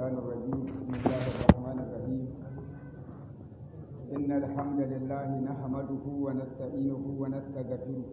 الشيطان الرجيم بسم الله الرحمن الرحيم إن الحمد لله نحمده ونستعينه ونستغفره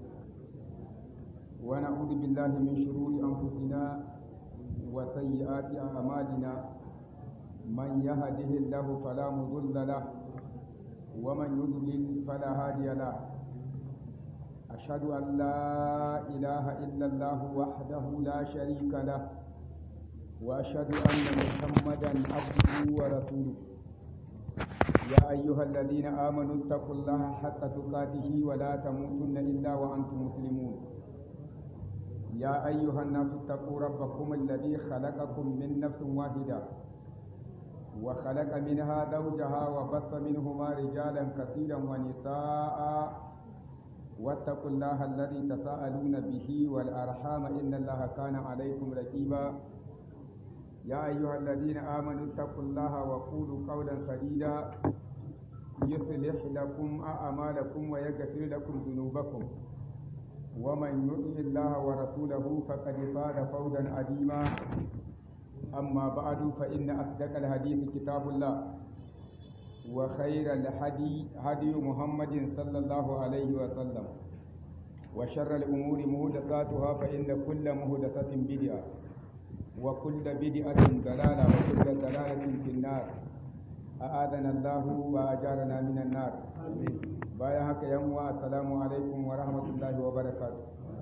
ونعوذ بالله من شرور أنفسنا وسيئات أعمالنا من يهده الله فلا مضل له ومن يضلل فلا هادي له أشهد أن لا إله إلا الله وحده لا شريك له وأشهد أن محمدا عبده ورسوله يا أيها الذين آمنوا اتقوا الله حق تقاته ولا تموتن إلا وأنتم مسلمون يا أيها الناس اتقوا ربكم الذي خلقكم من نفس واحدة وخلق منها زوجها وبث منهما رجالا كثيرا ونساء واتقوا الله الذي تساءلون به والأرحام إن الله كان عليكم رقيبا يا أيها الذين آمنوا اتقوا الله وقولوا قولا سديدا يصلح لكم أعمالكم ويغفر لكم ذنوبكم ومن يطع الله ورسوله فقد فاز فوزا عظيما أما بعد فإن أصدق الحديث كتاب الله وخير الهدي هدي محمد صلى الله عليه وسلم وشر الأمور محدثاتها فإن كل محدثة بدعة وكل بدعة ضلالة وكل ضلالة في النار أعاذنا الله وأجارنا من النار بايا هكا يوم السلام عليكم ورحمة الله وبركاته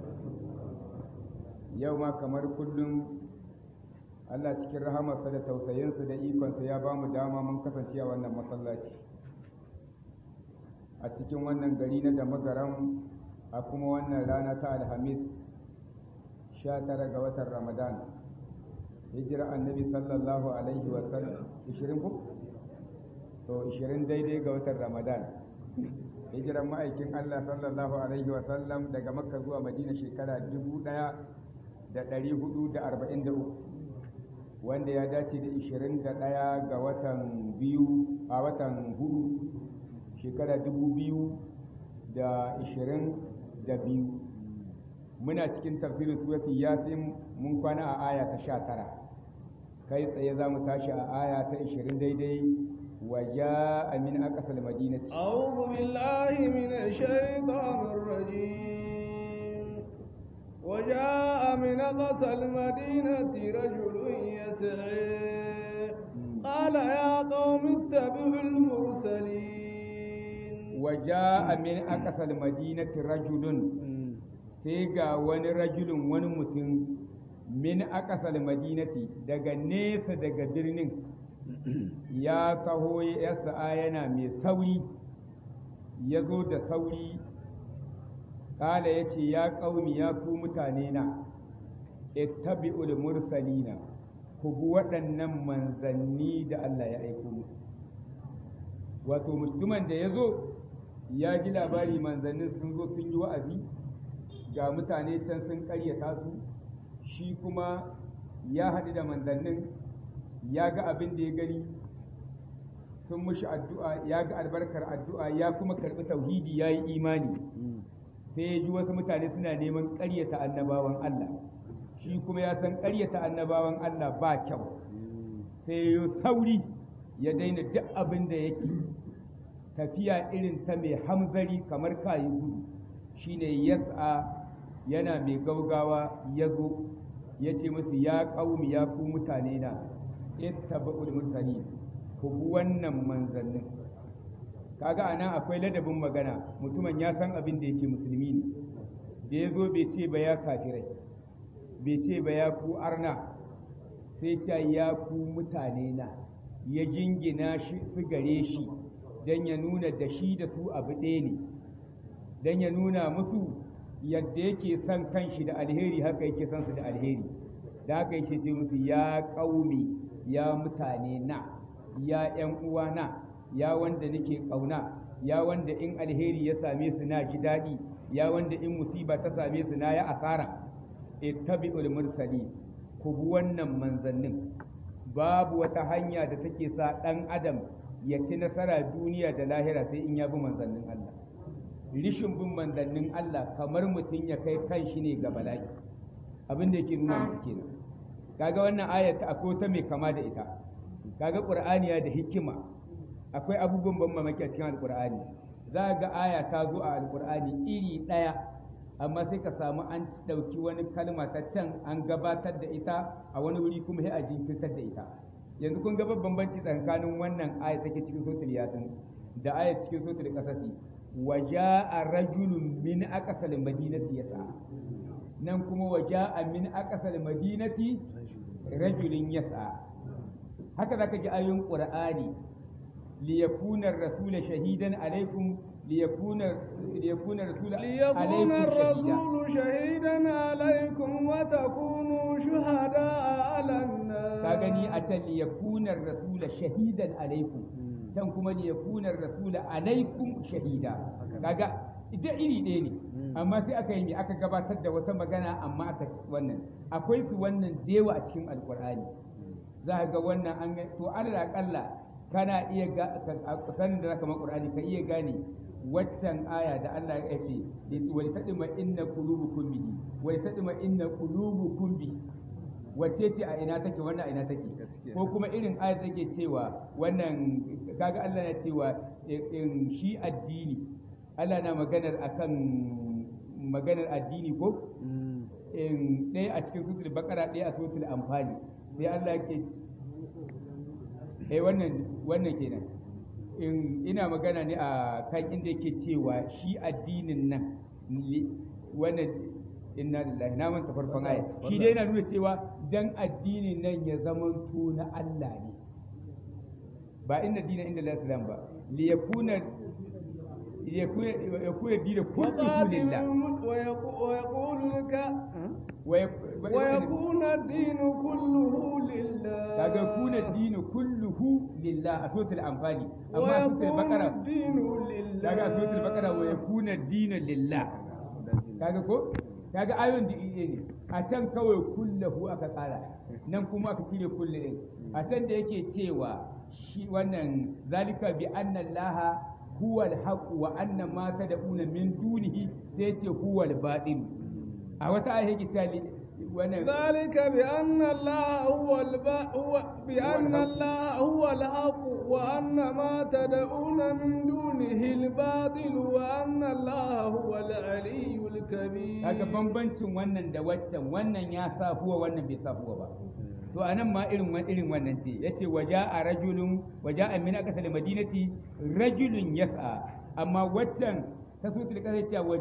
يوم كمر كل Allah cikin rahamarsa da tausayinsa da ikonsa ya ba mu dama mun kasance a wannan masallaci a cikin wannan gari na Damagaram a kuma wannan rana ta Alhamis 19 ga watan Ramadan hijira annabi sallallahu alaihi wasallam 20 ko to 20 daidai ga watan Ramadan hijiran ma'aikin Allah sallallahu alaihi wasallam daga Makka zuwa Madina shekara 1443 wanda ya dace da 21 ga watan biyu a watan hudu shekara 2022 muna cikin tafsirin surati yasin mun kwana a aya ta 19 kai tsaye za mu tashi a aya ta 20 daidai waja amin aqsal madinati a'udhu billahi minash shaitanir rajim وجاء من أقصى المدينة رجل يسعى قال يا قوم اتبعوا المرسلين وجاء من أقصى المدينة رجل سيغا ونرجل ونمتن من أقصى المدينة دغا نيس دغا برنين يا تهو يسعى yana mai sauri yazo da sauri kala ya ce ya ƙaumi ya ku mutane na ittabi'ul mursalina ku bi waɗannan manzanni da Allah ya aiko mu wato mutumin da ya zo ya ji labari manzannin sun zo sun yi wa'azi ga mutane can sun ƙaryata su shi kuma ya haɗu da manzannin ya ga abin da ya gani sun mushi addu'a ya ga albarkar addu'a ya kuma karɓi tauhidi ya yi imani sai ya ji wasu mutane suna neman ƙaryata annabawan Allah shi kuma ya san ƙaryata annabawan Allah ba kyau sai ya sauri ya daina duk abin da yake tafiya irin ta mai hamzari kamar kayi gudu shine yas'a yana mai gaugawa ya zo ya ce musu ya ƙaumi ya ku mutane na ittaba'ul mursalin ku bi wannan manzannin kaga anan akwai ladabin magana mutumin ya san abin da yake musulmi ne da ya zo bai ce ba ya kafirai bai ce ba ya ku arna sai ce ya ku mutane na ya jingina shi su gare shi don ya nuna da shi da su abu ɗaya ne don ya nuna musu yadda yake son kanshi da alheri haka yake son su da alheri da haka yake ce musu ya ƙaumi ya mutane na ya ƴan uwa na ya wanda nake ƙauna ya wanda in alheri ya same su na ji daɗi ya wanda in musiba ta same su na ya asara ittabi'ul mursali ku bi wannan manzannin babu wata hanya da take sa ɗan adam ya ci nasara duniya da lahira sai in ya bi manzannin Allah rishin bin manzannin Allah kamar mutum ya kai kanshi ne ga bala'i abin da yake nuna musu kenan kaga wannan ayat akwai ta mai kama da ita kaga qur'ani ya da hikima akwai abubuwan ban mamaki a cikin alqur'ani za ga aya ta zo a alqur'ani iri daya amma sai ka samu an ɗauki wani kalma ta can an gabatar da ita a wani wuri kuma sai a jinkirtar da ita yanzu kun ga bambanci tsakanin wannan aya take cikin suratul yasin da aya cikin suratul qasasi waja'a rajulun min aqsal madinati yasa nan kuma waja'a min aqsal madinati rajulun yasa haka zaka ji ayoyin qur'ani liyakuna ar-rasul shahidan alaikum ليكون الرسول شهيدا عليكم وتكونوا شهداء على الناس كاغني أتن ليكون الرسول شهيدا عليكم can kuma liyakuna ar-rasul alaikum shahida kaga ita iri ɗaya ne amma sai aka yi aka gabatar da wata magana amma aka wannan akwai su wannan dewa a cikin alqur'ani za ga wannan an to alal aqalla kana iya sanin da zaka ma qur'ani ka iya gane waccan aya da Allah ya ce wai tadima inna qulubukum bihi wai tadima inna qulubukum bi wacce ce a ina take wannan a ina take ko kuma irin aya take cewa wannan kaga Allah ya cewa in shi addini Allah na maganar akan maganar addini ko in ɗaya a cikin suratul baqara ɗaya a suratul anfal sai Allah yake wannan kenan ina magana ne a kan inda yake cewa shi addinin nan wannan inna lillahi na manta farkon aya shi dai yana nuna cewa dan addinin nan ya zamanto na Allah ne ba inna dina inda al-islam ba li yakuna dina kulluhu lillah ويكون الدين كله لله kaga kuna dinu kulluhu lillah a suratul anfali amma a suratul baqara kaga a suratul baqara wa yakuna dinu lillah kaga ko kaga ayon da ne a can kawai kullahu aka tsara nan kuma aka cire kullu din a can da yake cewa shi wannan zalika bi anna allaha huwal haqq wa anna ma tad'una min dunihi sai ce huwal batil a wata aya yake cewa wannan zalika bi anna allaha huwa al-haqq wa anna ma tad'una min dunihi al-batil wa anna allaha huwa al-aliyyul kabir kaga bambancin wannan da waccan wannan ya sa huwa wannan bai sa huwa ba to anan ma irin wannan ce yace waja'a min aqsal madinati rajulun yas'a amma waccan ta sutul kasa cewa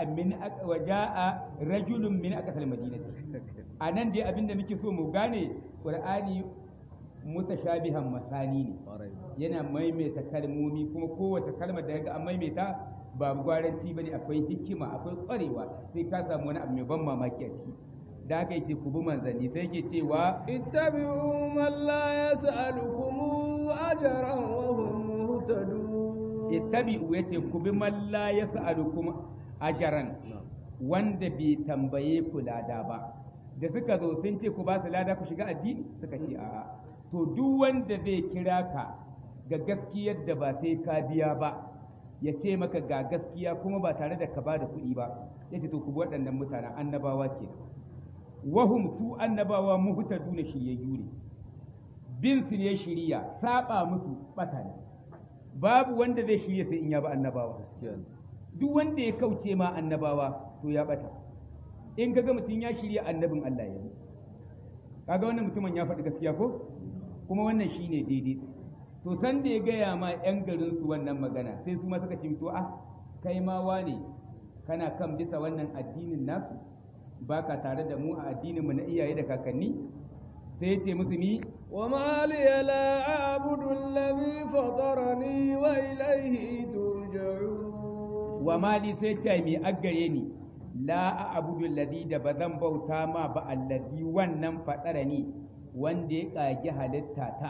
waja'a rajulun min aqsal madinati anan dai abinda muke so mu gane qur'ani mutashabihan masani ne yana maimaita kalmomi kuma kowace kalmar da yaga an maimaita ba gwaranci bane akwai hikima akwai kwarewa sai ka samu wani abu mai ban mamaki a ciki da haka yace ku bi manzanni sai yake cewa ittabi'u man la yas'alukum ajran wa hum muhtadun ittabi'u yace ku bi man la yas'alukum ajran wanda bai tambaye ku lada ba da suka zo sun ce ku ba su lada ku shiga addini suka ce a'a to duk wanda zai kira ka ga gaskiyar da ba sai ka biya ba ya ce maka ga gaskiya kuma ba tare da ka ba da kuɗi ba ya ce to ku bi waɗannan mutanen annabawa ke wahum su annabawa muhtaduna shiryayyu ne bin su ne shiriya saba musu bata ne babu wanda zai shirye sai in ya ba annabawa duk wanda ya kauce ma annabawa to ya bata in kaga mutum ya shirya annabin Allah ya yi kaga wannan mutumin ya faɗi gaskiya ko kuma wannan shine daidai to san da ya gaya ma yan garin su wannan magana sai su ma suka ce to kai ma wane kana kan bisa wannan addinin nasu baka tare da mu a addinin mu na iyaye da kakanni sai ya ce musu ni wa ma li la a'budu alladhi fatarani wa ilayhi turja'un wa ma li sai ce mi aggare ni la a'budu alladhi da bazan bauta ma ba alladhi wannan fatarani wanda ya kage halitta ta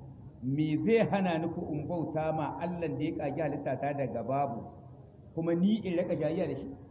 me zai hana ni ku in bauta ma Allah da ya kage halitta ta daga babu kuma ni in raka jayya da shi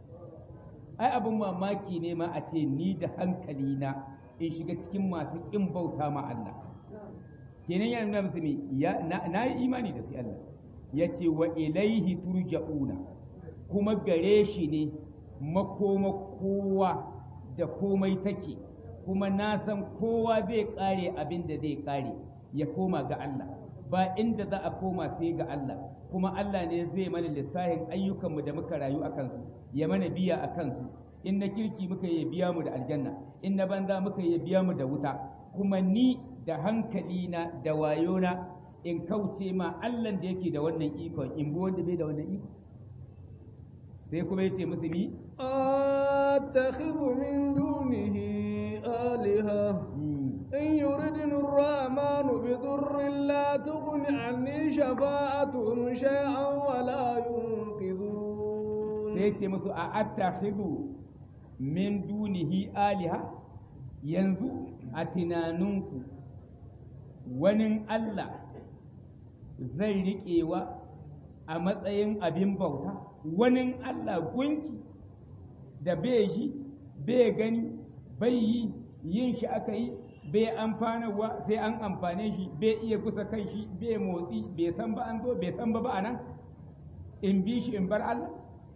ai abin mamaki ne ma a ce ni da hankali na in shiga cikin masu ƙin bauta ma Allah kenan yana nuna musu na yi imani da sai Allah ya ce wa ilaihi turja'una kuma gare shi ne makoma kowa da komai take kuma na san kowa zai kare abin da zai kare ya koma ga Allah, ba inda za a koma sai ga Allah, kuma Allah ne zai mana lissahin ayyukanmu da muka rayu a kansu, ya mana biya a kansu, in na kirki muka yi biya mu da aljanna, in na banza muka yi biya mu da wuta, kuma ni da hankalina da wayona in kauce ma Allah da yake da wannan ikon in bi wanda bai da wannan ikon. Sai kuma ya ce musu ni attakhidhu min dunihi aliha in yuridni ar-rahmanu bi dhurrin la tughni anni shafa'atuhum shay'an wa la yunqidhun. Sai ya ce musu a attakhidhu min dunihi aliha, yanzu a tunaninku wani Allah zai riƙewa a matsayin abin bauta, wani Allah gunki da bai ji bai gani bai yi, yin shi aka yi bai amfanarwa sai an amfane shi, bai iya kusa kai shi, bai motsi, bai san ba an zo bai san ba a nan, in bi shi in bar Allah.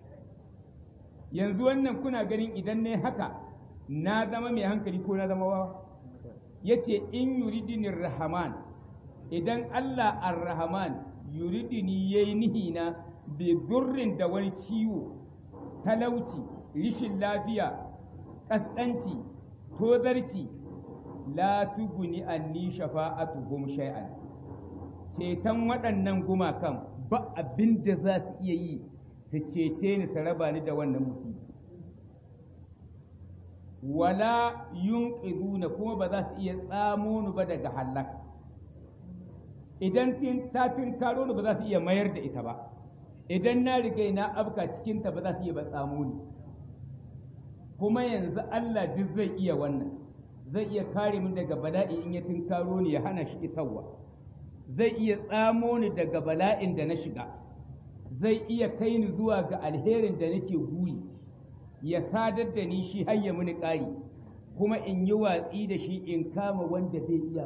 Yanzu wannan kuna ganin idan ne haka na zama mai hankali ko na zama wawa? Ya ce in yuridini rahman, idan Allah ar-rahman yuridini yayi nihina bi durrin da wani ciwo, talauci, rishin lafiya, kaskanci, tozarci, la tuguni anni shafa'atuhum shay'an, ceton waɗannan gumakan ba abin da za su iya yi su cece ni su raba ni da wannan musibi, wala yunqiduna, kuma ba za su iya tsamo ni ba daga halaka, idan ta karo ni ba za su iya mayar da ita ba, idan na riga na afka cikinta ba za su iya ba tsamo ni. Kuma yanzu Allah duk zai iya wannan, zai iya kare min daga bala'i in ya tunkaro ni ya hana shi isarwa, zai iya tsamo ni daga bala'in da na shiga, zai iya kai ni zuwa ga alherin da nake guri, ya sadar da ni shi har ya mini ƙari, kuma in yi watsi da shi in kama wanda bai iya.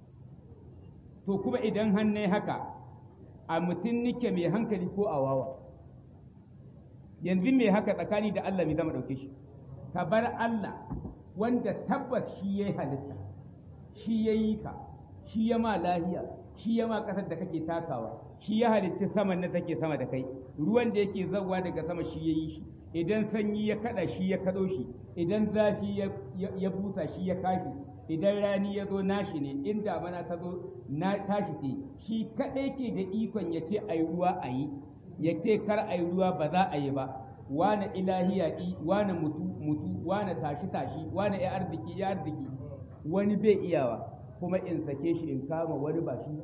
To kuma idan hannai haka a mutum nike mai hankali ko a wawa? Yanzu mai haka tsakani da Allah mai zama ɗauke shi, ka bar Allah wanda tabbas shi ya yi halitta, shi ya yi ka, shi ya ma lahiya, shi ya ma ƙasar da kake takawa, shi ya halicci saman na take sama da kai, ruwan da yake zauwa daga sama shi ya yi shi, idan sanyi ya kada shi ya kado shi, idan zafi ya busa shi ya kafi, idan rani ya zo nashi ne, in damana ta zo na tashi ce, shi kaɗai ke da ikon ya ce a yi ruwa a yi, ya ce kar a yi ruwa ba za a yi ba, wane ilahiya wane mutu wane tashi wane ya arziki, wani bai iyawa, kuma in sake shi in kama wani ba shi.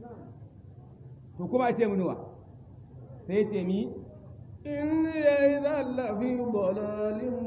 To kuma a ce munuwa sai ce mi inni idhan lafi dalalin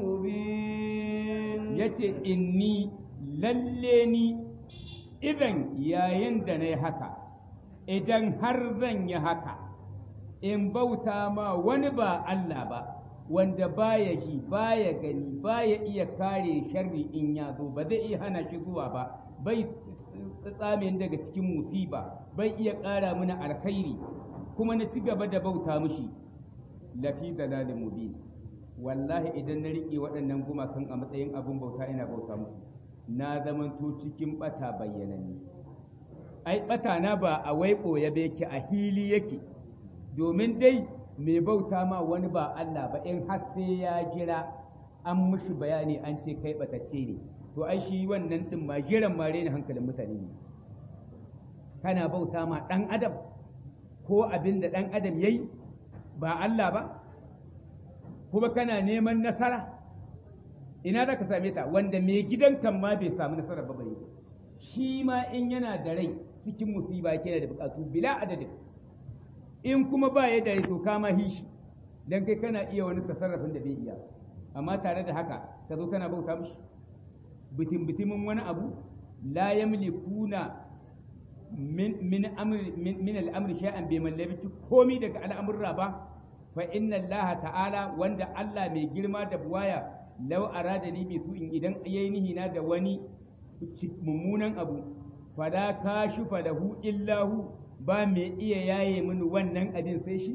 mubin, yace inni lalle ni idan yayin da na haka, idan har zan yi haka in bauta ma wani ba Allah ba, wanda baya ji baya gani baya iya kare sharri in ya zo, ba zai iya hana shi zuwa ba, bai tsame daga cikin musiba, bai iya ƙara mana alkhairi, kuma na ci gaba da bauta mushi, lafi dalalin mubin. Wallahi idan na riƙe waɗannan gumakan a matsayin abin bauta ina bauta musu, na zamanto cikin ɓata bayyananne. Ai ɓata na ba a waiɓo ya yake a hili yake, domin dai mai bauta ma wani ba Allah ba in har sai ya jira an mushi bayani an ce kai ɓatacce ne, to ai shi wannan ɗin ma jiran ma rena hankalin mutane ne. Kana bauta ma ɗan adam ko abin da ɗan adam ya yi ba Allah ba, kuma kana neman nasara, ina za ka same ta wanda mai gidan kan ma bai samu nasara ba bare, shi ma in yana da rai cikin musiba yake da bukatu bila adadin, in kuma ba ya da rai to kama hishi dan kai kana iya wani tasarrafin da bai iya, amma tare da haka ka zo kana bauta mishi bitimin wani abu la yamlikuna min al'amri shay'an bai mallaki komi daga al'amurra ba, fa inna Allah ta'ala wanda Allah mai girma da buwaya law arada ni bi su in idan yayi nihina da wani mummunan abu fala kashifa lahu illahu, ba mai iya yaye mini wannan abin sai shi.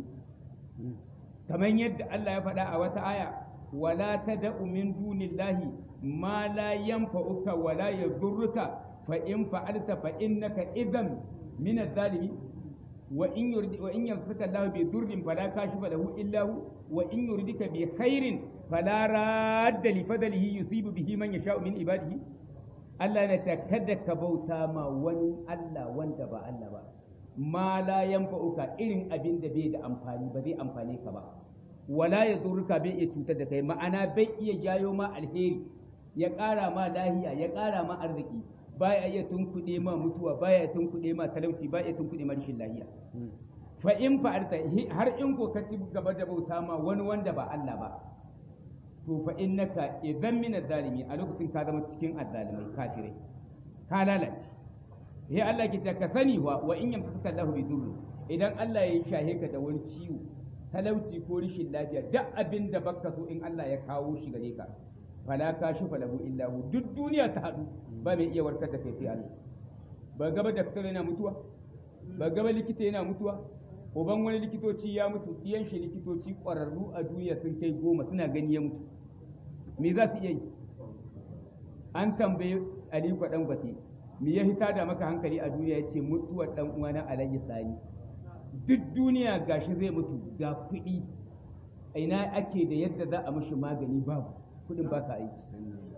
Kamar yadda Allah ya faɗa a wata aya, wala tad'u min dunillahi ma la yanfa'uka wala yadurruka fa in fa'alta fa innaka idan min adh-dhalimin wa in yamsaka Allah bi durrin fala kashifa lahu illa hu wa in yuridika bi khairin fala radda li fadlihi yusibu bihi man yasha'u min ibadihi Allah na ce kada ka bauta ma wani Allah wanda ba Allah ba ma la yanfa'uka irin abin da bai da amfani ba zai amfane ka ba wala ya zurka bai iya cutar da kai ma'ana bai iya jayo ma alheri ya ƙara ma lahiya ya ƙara ma arziki baya iya tunkuɗe ma mutuwa baya iya tunkuɗe ma talauci baya iya tunkuɗe ma rashin lahiya fa in fa'alta har in ko ka ci gaba da bauta ma wani wanda ba Allah ba to fa innaka idan min zalimi a lokacin ka zama cikin azzalimai kafirai ka lalace he Allah ke ce ka sani wa in yamsaka Allahu bi durri idan Allah ya shahe ka da wani ciwo talauci ko rashin lafiya duk abin da baka so in Allah ya kawo shi gare ka fala kashifa lahu illa hu duk duniya ta hadu ba mai iya warkar da kai sai Allah ba gaba daktar yana mutuwa ba gaba likita yana mutuwa uban wani likitoci ya mutu iyan shi likitoci ƙwararru a duniya sun kai 10 suna gani ya mutu me za su iya yi an tambaye Aliko Dangote me ya hita da maka hankali a duniya ya ce mutuwar dan uwana Alhaji Sani duk duniya gashi zai mutu ga kuɗi ina ake da yadda za a mishi magani babu kuɗin ba sa aiki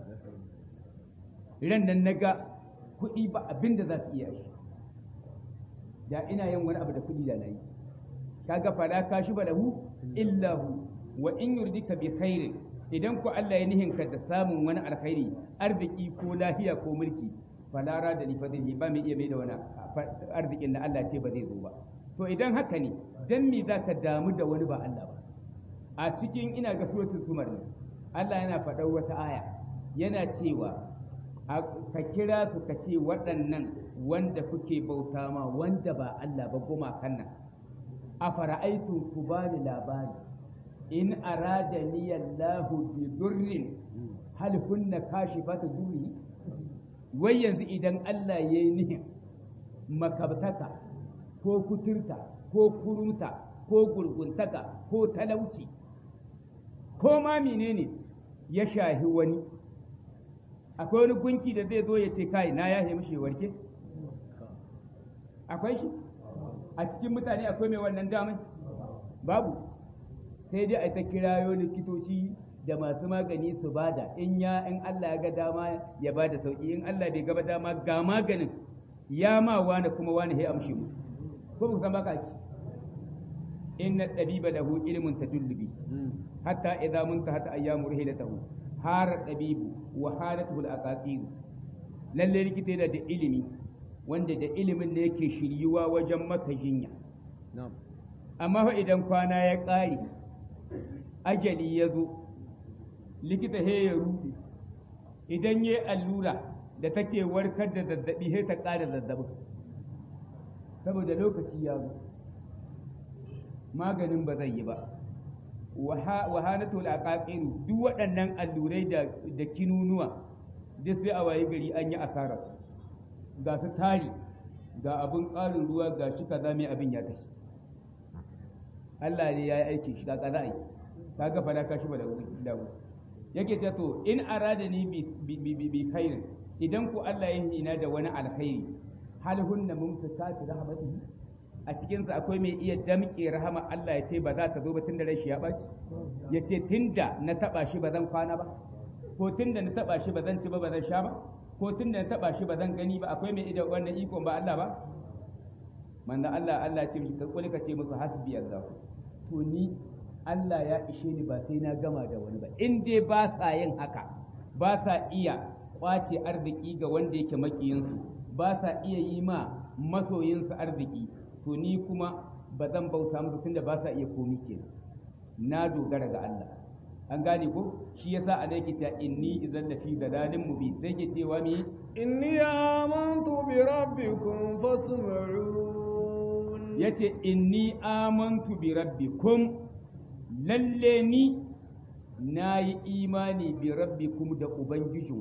ran nan naga kuɗi ba abin da za su iya yi da ina yin wani abu da kuɗi da na yi kaga fala kashi ba lahu illa hu wa in yurdika bi khairin idan ku Allah ya nihinka da samun wani alkhairi arziki ko lafiya ko mulki fala rada li fadlihi ba mai iya mai da wani arzikin da Allah ce ba zai zo ba to idan haka ne dan me zaka damu da wani ba Allah ba a cikin ina ga suratul zumar ne Allah yana faɗar wata aya yana cewa ka kira su ka ce waɗannan wanda kuke bauta ma wanda ba Allah ba gumakan nan a fara'aitun ku bani labari in arada ni Allahu bi durrin hal kunna kashifatu durri wai yanzu idan Allah yayi nihin makabtaka ko kuturta ko kurunta ko gurguntaka ko talauci ko ma menene ya shahi wani akwai wani gunki da zai zo ya ce kai na yahe mishi warke akwai shi a cikin mutane akwai mai wannan damai babu sai dai a ta kirayo likitoci da masu magani su bada in Allah ya ga dama ya bada sauki in Allah bai gaba dama ga maganin ya ma wani kuma wani ya amshe mu ko ku san baka ki inna tabiba lahu ilmun tadullubi hatta idza muntahat ayyamu rihilatahu har tabibu wa halatuhu al-aqaqir lalle likita yana da ilimi wanda da ilimin da yake shiryuwa wajen maka jinya amma fa idan kwana ya ƙare ajali ya zo likita he ya rufe idan ya allura da take warkar da zazzabi sai ta ƙara zazzabi saboda lokaci ya zo maganin ba zai yi ba wahanatu al-aqaqiru duk waɗannan allurai da kinunuwa duk sai a waye gari an yi asararsu ga su tari ga abin ƙarin ruwa ga shi kaza mai abin ya tashi Allah ne ya yi aiki shi ka za a yi kaga fala ka shi ba da yake ce to in arada ni bi khairin idan ku Allah ya hina da wani alkhairi hal hunna mumsikatu rahmatihi a cikin sa akwai mai iya damƙe rahama Allah ya ce ba za ta zo ba tunda rai shi ya baci ya ce tunda na taba shi ba zan kwana ba ko tunda na taba shi ba zan ci ba ba zan sha ba ko tunda na taba shi ba zan gani ba akwai mai ida wannan ikon ba Allah ba manzo Allah ce mishi kuli ka ce musu hasbi Allah to ni Allah ya ishe ni ba sai na gama da wani ba in dai ba sa yin haka ba sa iya kwace arziki ga wanda yake makiyinsu ba sa iya yi ma masoyinsu arziki to ni kuma ba zan bauta musu tunda ba sa iya komi kenan na dogara ga Allah an gane ko shi yasa Allah yake cewa inni idan lafi dalalin mubin sai ke cewa mi inni amantu bi rabbikum fasma'un yace inni amantu bi rabbikum lalle ni nayi imani bi rabbikum da ubangijin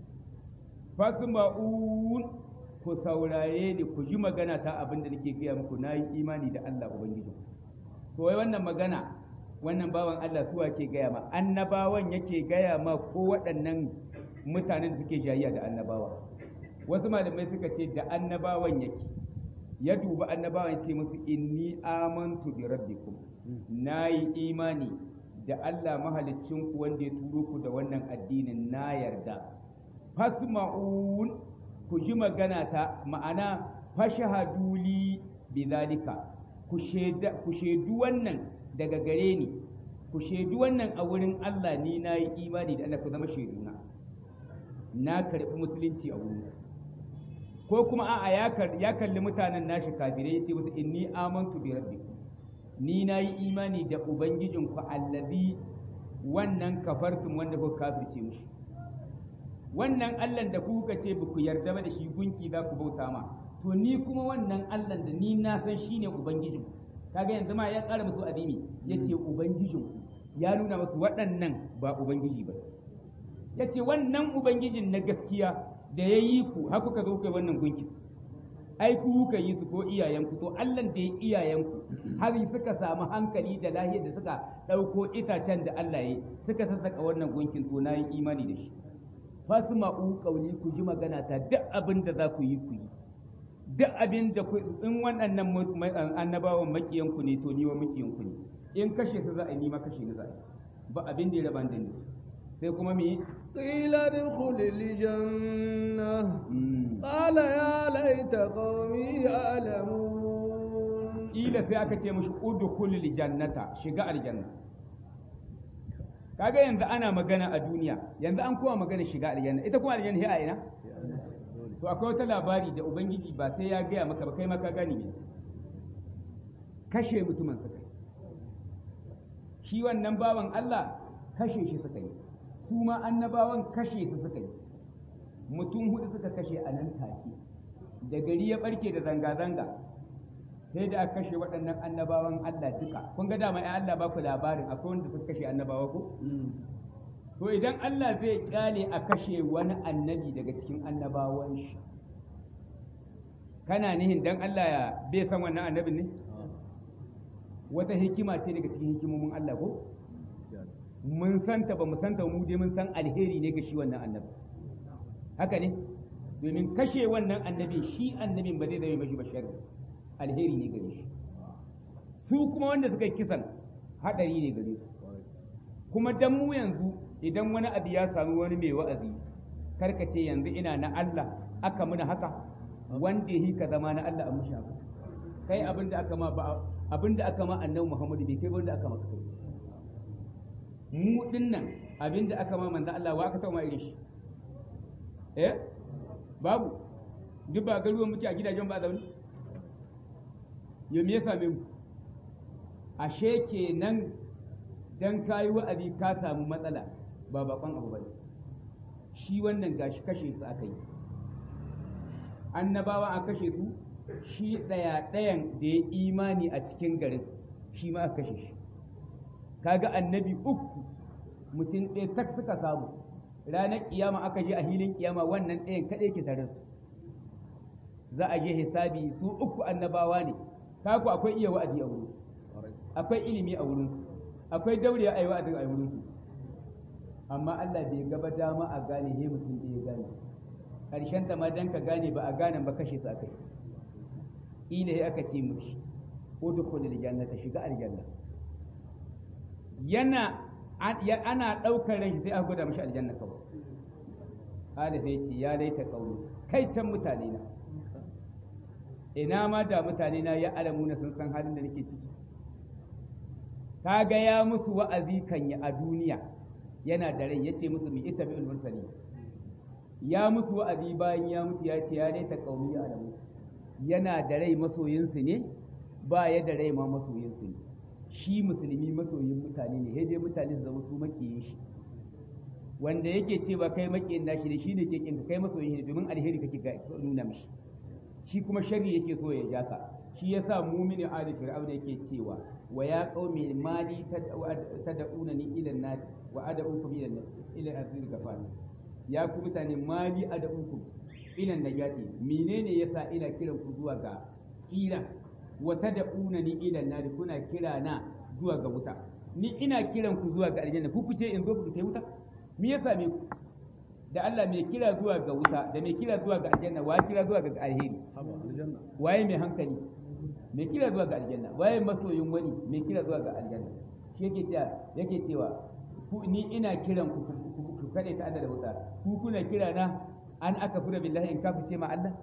fasma'un ku saurare ni ku ji magana ta abin da nake gaya muku nayi imani da Allah ubangijin to wai wannan magana wannan bawan Allah suwa ke gaya ma annabawan yake gaya ma ko waɗannan mutanen da suke jayayya da annabawa wasu malamai suka ce da annabawan yake ya duba annabawan ce musu inni amantu bi rabbikum nayi imani da Allah mahaliccinku wanda ya turo ku da wannan addinin na yarda fasma'un ku ji magana ta ma'ana fashahaduli bidhalika ku shaidu wannan daga gare ni ku shaidu wannan a wurin Allah ni nayi imani da Allah ku zama shaiduna na karbi musulunci a wurin ko kuma a'a ya kalli mutanen nashi kafirai yace musu inni amantu bi rabbikum ni na yi imani da Ubangijinku allazi wannan kafartum wanda kuka kafirce mushi wannan Allahn da kuka ce ba ku yarda ba da shi gunki za ku bauta ma to ni kuma wannan Allahn da ni na san shine Ubangijinku kaga yanzu ma ya ƙara musu addini yace Ubangijinku ya nuna musu waɗannan ba Ubangiji ba yace wannan Ubangijin na gaskiya da ya yi ku haka kuka zo kai wannan gunki ai ku kuka yi su ko iyayenku to Allah da ya iyayenku har suka samu hankali da lahiyar da suka ɗauko itacen da Allah ya suka sassaka wannan gunkin to na yi imani da shi fasma'u qawli ku ji magana ta duk abin da za ku yi duk abin da ku in waɗannan annabawan makiyanku ne to ni wa makiyanku ne in kashe su za a yi ni ma kashe ni za a yi ba abin da ya raba da ni sai kuma me qila dukhulil janna qala ya laita qaumi ya'lamun ila sai aka ce mishi udkhulil jannata shiga aljanna kaga yanzu ana magana a duniya yanzu an kowa magana shiga aljanna ita kuma aljanna sai a ina to akwai wata labari da ubangiji ba sai ya gaya maka ba kai ma ka gani ne kashe mutumin suka yi shi wannan bawan Allah kashe shi suka yi su ma annabawan kashe su suka yi mutum hudu suka kashe a nan take da gari ya barke da zanga-zanga sai da aka kashe waɗannan annabawan Allah duka kun ga dama ai Allah ba ku labarin akwai wanda suka kashe annabawa ko to idan Allah zai kyale a kashe wani annabi daga cikin annabawan shi kana nihin dan Allah ya bai san wannan annabin ne wata hikima ce daga cikin hikimomin Allah ko mun santa ba mu santa mu dai mun san alheri ne ga shi wannan annabi haka ne domin kashe wannan annabi shi annabin ba zai zama mashi bashar alheri ne gare shi su kuma wanda suka yi kisan hadari ne gare su kuma dan mu yanzu idan wani abu ya sami wani mai wa'azi karkace yanzu ina na Allah aka muna haka wanda yi ka zama na Allah a mushi haka kai abinda aka ma ba abinda aka ma annabi Muhammadu bai kai wanda aka maka kai mu dinnan abinda aka ma manzo Allah wa aka tauma irin shi babu duk ba garuwan muke a gidajen ba zaune yo me ya same mu ashe kenan dan kayi wa'azi ka samu matsala ba bakon abu bane shi wannan gashi kashe su aka yi annabawa an kashe su shi ɗayan da ya imani a cikin garin shi ma aka kashe shi kaga annabi uku mutum ɗaya tak suka samu ranar kiyama aka je a hilin kiyama wannan ɗayan kaɗai ke tare su za a je hisabi su uku annabawa ne kaku akwai iya wa'azi a wurin akwai ilimi a wurin su akwai dauriya a yi wa'azin a wurin su amma Allah bai gaba dama a gane he mutum da ya gane ƙarshen ta ma dan ka gane ba a gane ba kashe su akai ila ya aka ce mushi udkhulil jannata shiga aljanna ana ɗaukar ran shi sai aka gwada mashi aljanna kawai ala sai ce ya laita kauni kai can mutane na ina ma da mutane na ya alamu na sun san halin da nake ciki kaga ya musu wa'azi kan ya a duniya yana da rai yace musu mi ita bil mursali ya musu wa'azi bayan ya mutu ya ce ya laita kauni ya alamu yana da rai masoyinsu ne ba ya da rai ma masoyinsu ne shi musulmi masoyin mutane ne dai mutane su zama su makiyin shi wanda yake ce ba kai makiyin nashi ne shine ke kinka kai masoyin shi domin alheri kake nuna mishi shi kuma sharri yake so ya ja ka shi yasa mu'minin ali fir'auna yake cewa wa ya qaumi mali tad'unani ila an-nar wa ad'ukum ila al-azil gafar ya ku mutane mali ad'ukum ila an-najati menene yasa ina kiran ku zuwa ga tsira wa tad'unani ila an-nar kuna kira na zuwa ga wuta ni ina kiran ku zuwa ga aljanna ku kuce in zo ku kai wuta me yasa me ku da Allah mai kira zuwa ga wuta da mai kira zuwa ga aljanna wa kira zuwa ga alheri waye mai hankali mai kira zuwa ga aljanna waye masoyin wani mai kira zuwa ga aljanna shi yake cewa ni ina kiran ku kade ta Allah da wuta ku kuna kira na an aka fura billahi in kafice ma Allah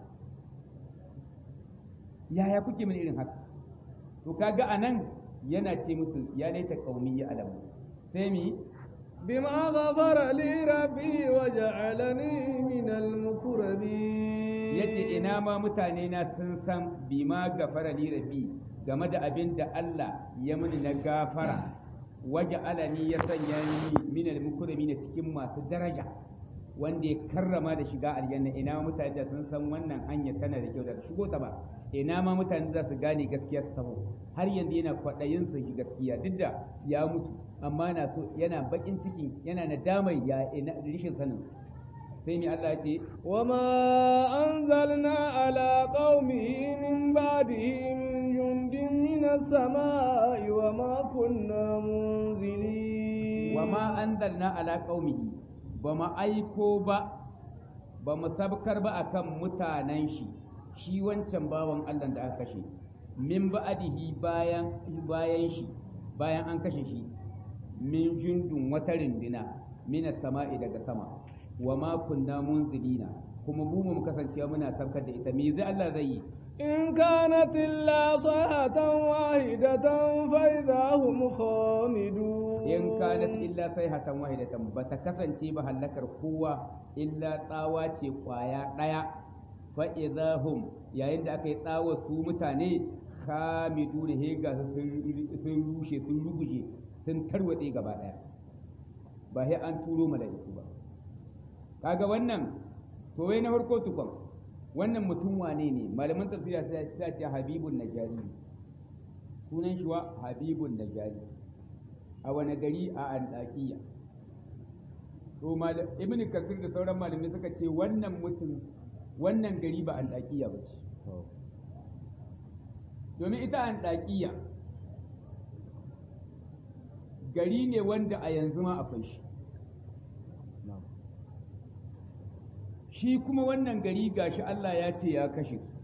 yaya kuke min irin haka to kaga anan yana ce musu ya laita qaumi ya alamu sai mi bima ghafara li rabbi wa ja'alani min al-mukramin yace ina ma mutane na sun san bima ghafara li rabbi game da abin da Allah ya mini na gafara wa ja'alani ya sanya ni min al-mukramin cikin masu daraja wanda ya karrama da shiga aljanna ina ma mutane da sun san wannan hanya tana da kyau da shigo ta ba ina ma mutane za su gane gaskiya su taho har yanzu yana kwaɗayin su shi gaskiya duk da ya mutu amma na so yana bakin ciki yana nadamar ya rishin sanin sai mai Allah ya ce wa ma anzalna ala qaumihi min ba'dihi min jundin minas samai wa ma kunna munzilin wa ma anzalna ala qaumihi ba mu aiko ba ba mu sabkar ba akan mutanen shi wancan bawan Allah da aka kashe min ba'dihi bayan shi bayan an kashe shi min jundun wata rindina mina sama'i daga sama wa ma kunna munzilina kuma mu kasancewa muna sabkar da ita me zai Allah zai yi in kanat illa sayhatan wahidatan fa idahum khamidun in kanat illa sayhatan wahidatan bata kasance ba halakar kowa illa tsawa ce kwaya daya fa idahum yayin da aka yi tsawa su mutane khamidu da hega sun rushe sun ruguje sun tarwatse gaba daya ba sai an turo mala'iku ba kaga wannan to wai na farko tukun wannan mutum wane ne malaman tafsira sai ce habibun najari sunan shi wa habibun najari a wani gari a antakiya to ibn kasir da sauran malamai suka ce wannan mutum wannan gari ba antakiya ba ce domin ita antakiya gari ne wanda a yanzu ma akwai shi kuma wannan gari gashi Allah ya ce ya kashe su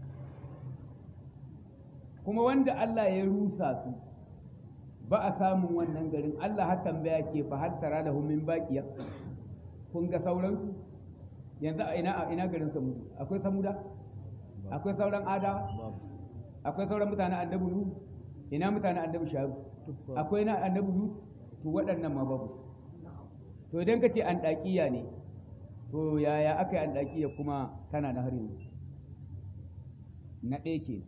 kuma wanda Allah ya rusa su ba a samun wannan garin Allah har tambaya ke fa har tara da min baqiya kun ga sauransu yanzu a ina garin samudu akwai samuda akwai sauran adawa akwai sauran mutanen annabi nu ina mutanen annabi sharu akwai na annabi nu to waɗannan ma babu su to idan ka ce an daƙiya ne to yaya aka yi an daƙiya kuma tana na har yanzu na ɗaya ke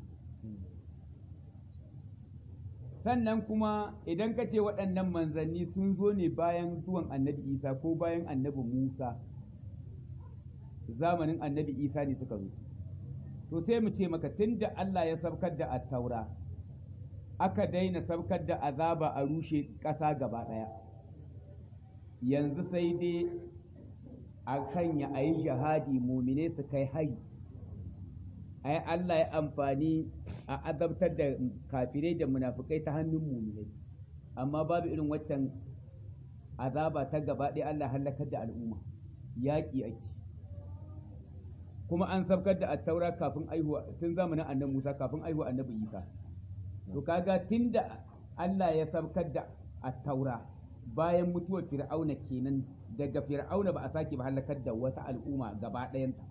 sannan kuma idan ka ce waɗannan manzanni sun zo ne bayan zuwan annabi isa ko bayan annabi musa zamanin annabi isa ne suka zo to sai mu ce maka tun da Allah ya sabkar da attaura aka daina sabkar da azaba a rushe ƙasa gaba ɗaya yanzu sai dai a kanya a yi jihadi mumine su kai hari ai Allah ya amfani a azabtar da kafirai da munafukai ta hannun muminai amma babu irin waccan azaba ta gaba ɗaya Allah halakar da al'umma yaƙi ake kuma an sabkar da attaura kafin aihuwa tun zamanin annabi Musa kafin aihuwa annabi Isa to kaga tunda Allah ya sabkar da attaura bayan mutuwar fir'auna kenan daga fir'auna ba a sake ba halakar da wata al'umma gaba ɗayanta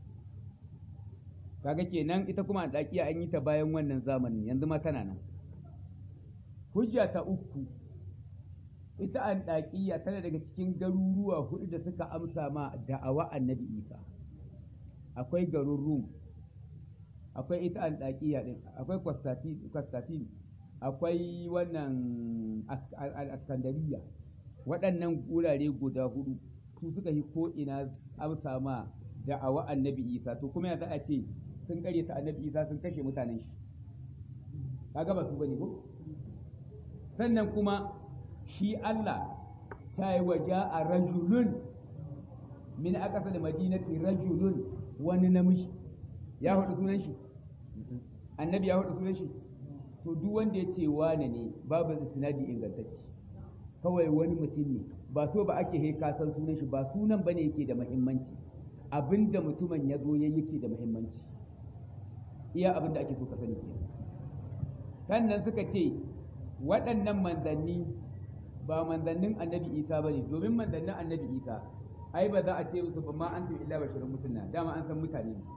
kaga kenan ita kuma antakiya an yi ta bayan wannan zamanin yanzu ma tana nan hujja ta uku ita antakiya tana daga cikin garuruwa hudu da suka amsa ma da'awa annabi Isa akwai garin Rum akwai ita antakiya din akwai Constantine akwai wannan al-Askandariya waɗannan gurare guda hudu su suka yi ko ina amsa ma da'awa annabi Isa to kuma yanzu a ce sun kare ta annabi Isa sun kashe mutanen shi kaga ba su bane ko sannan kuma shi Allah ta yi waja a rajulun min aqsal madinati rajulun wani namiji ya hudu sunan shi annabi ya hudu sunan shi to duk wanda ya ce wane ne babu sinadi ingantacce kawai wani mutum ne ba so ba ake he ka san sunan shi ba sunan bane yake da muhimmanci abinda mutumin ya zo yake da muhimmanci iya abinda ake so ka sani ke sannan suka ce waɗannan manzanni ba manzannin annabi isa ba ne domin manzannin annabi isa ai ba za a ce musu ba ma an tun illa bashirin musulna dama an san mutane ne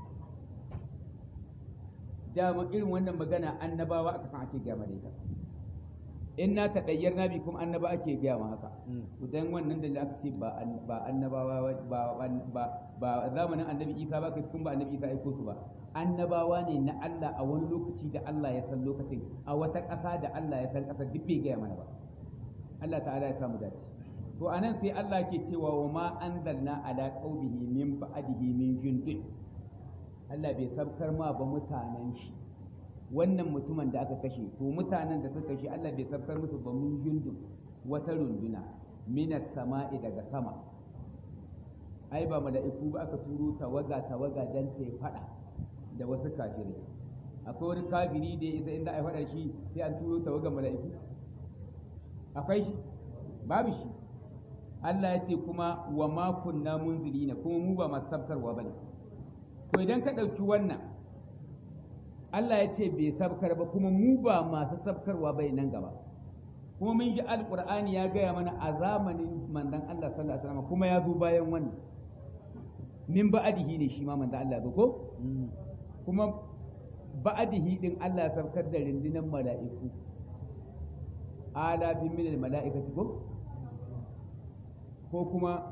dama irin wannan magana annabawa aka san ake gaya da ita in na taɗayyar nabi kuma annaba ake gaya ma haka dan wannan da aka ce ba annabawa ba zamanin annabi isa ba kai kun ba annabi isa aiko su ba annabawa ne na Allah a wani lokaci da Allah ya san lokacin a wata ƙasa da Allah ya san ƙasar duk bai gaya mana ba Allah ta'ala ya samu dace to anan sai Allah ke cewa wa ma anzalna ala qaumihi min ba'dihi min jundin Allah bai sabkar ma ba mutanen shi wannan mutumin da aka kashe to mutanen da suka kashe Allah bai sabkar musu ba mun jundun wata runduna minas sama'i daga sama ai ba mala'iku ba aka turo tawaga dan ta fada da wasu kafirai akwai wani kafiri da ya isa inda ai fada shi sai an turo tawagan mala'iku akwai shi babu shi Allah ya ce kuma wa ma kunna munzilina kuma mu ba masu sabkarwa bane to idan ka dauki wannan Allah ya ce bai sabkar ba kuma mu ba masu sabkarwa bai nan gaba kuma mun ji alqur'ani ya gaya mana a zamanin manzon Allah sallallahu alaihi wasallam kuma ya zo bayan wannan min ba'dihi ne shi ma manzon Allah zo ko kuma ba'dihi din Allah ya sabkar da rindinan mala'iku ala bi min mala'ikati ko kuma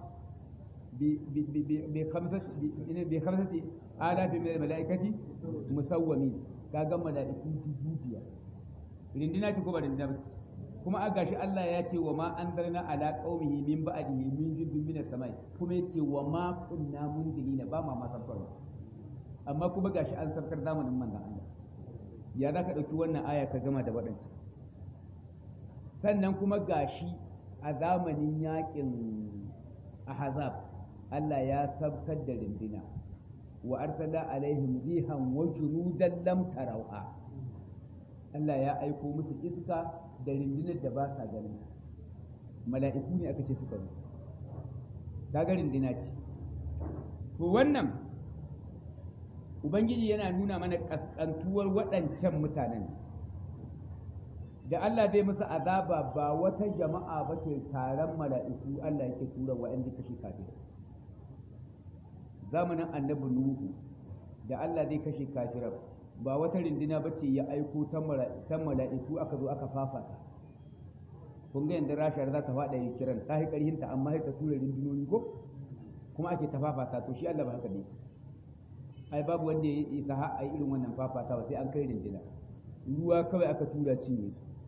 bi khamsati ala bi min mala'ikati musawwamin kaga mala'iku 5,000 rindina ce ko ba rindina ba kuma a gashi Allah ya ce wa ma anzalna ala qaumihi min ba'dihi min jundin min as-samai kuma yace wa ma kunna munzilina ba ma sabkarwa amma kuma gashi an sabkar zamanin manzon Allah ya zaka dauki wannan aya ka gama da wadancan sannan kuma gashi a zamanin yakin ahzab Allah ya sabkar da rindina wa arsala alaihim rihan wa junudan lam tarawha Allah ya aiko musu iska da rindinar da ba sa gani mala'iku ne aka ce suka zo kaga rindina ce to wannan ubangiji yana nuna mana kaskantuwar waɗancan mutanen da Allah zai musu azaba ba wata jama'a ba ce taron mala'iku Allah yake tura wa'anda kashe kafirai zamanin annabi Nuhu da Allah zai kashe kafirai ba wata rindina ba ce ya aiko ta mala'iku aka zo aka fafata kun ga yadda rashar za ta faɗa yi kiran ta yi ƙarhinta amma sai ta tura rindinoni ko kuma ake ta fafata to shi Allah ba haka ne ai babu wanda ya isa har a irin wannan fafata ba sai an kai rindina ruwa kawai aka tura cinye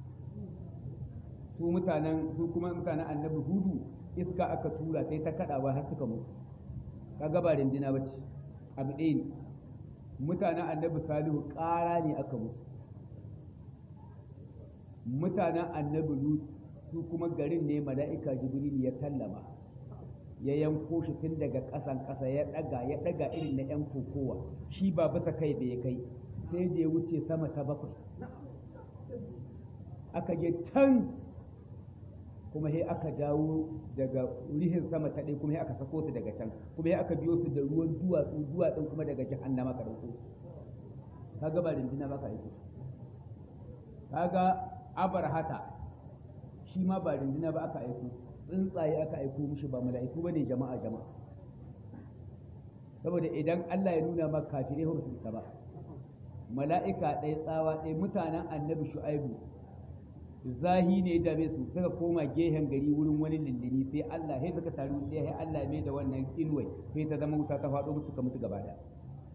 su kuma mutanen annabi Hudu iska aka tura sai ta kaɗawa har suka mutu kaga ba rindina ba ce abu ɗaya ne mutanen annabi Salihu ƙara ne aka musu mutanen annabi Lut su kuma garin ne mala'ika Jibril ya tallama ya yanko shi tun daga ƙasan ƙasa ya ɗaga irin na ‘yan kokowa shi ba bisa kai da ya kai sai da ya wuce sama ta 7 aka je can kuma sai aka dawo daga rihin sama ta ɗaya kuma sai aka sako su daga can kuma sai aka biyo su da ruwan duwatsun kuma daga jahannama ka ɗauko kaga ba rindina ba ka aiko kaga abarhata shi ma ba rindina ba aka aiko tsuntsaye aka aiko mishi ba mala'iku bane jama'a saboda idan Allah ya nuna maka kafirai ba su isa ba mala'ika ɗaya tsawa ɗaya mutanen annabi Shu'aibu zahi ne da su suka koma gehen gari wurin wani lindini sai Allah sai suka taru sai Allah mai da wannan inuwai sai ta zama wuta ta faɗo musu ka mutu gaba ɗaya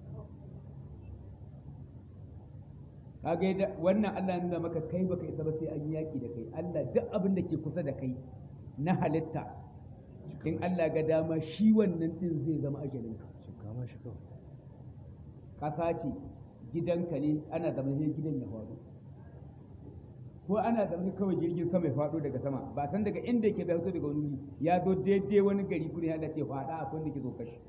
kaga wannan Allah ya nuna maka kai baka isa ba sai an yi yaki da kai Allah duk abin da ke kusa da kai na halitta in Allah ga dama shi wannan din zai zama ajalinka kasa ce gidanka ne ana zama sai gidan ya faɗo ko ana zaune kawai jirgin sama ya faɗo daga sama ba san daga inda yake da fito daga wani ya zo daidai wani gari kuma ya ce faɗa akwai wanda ke zo kashi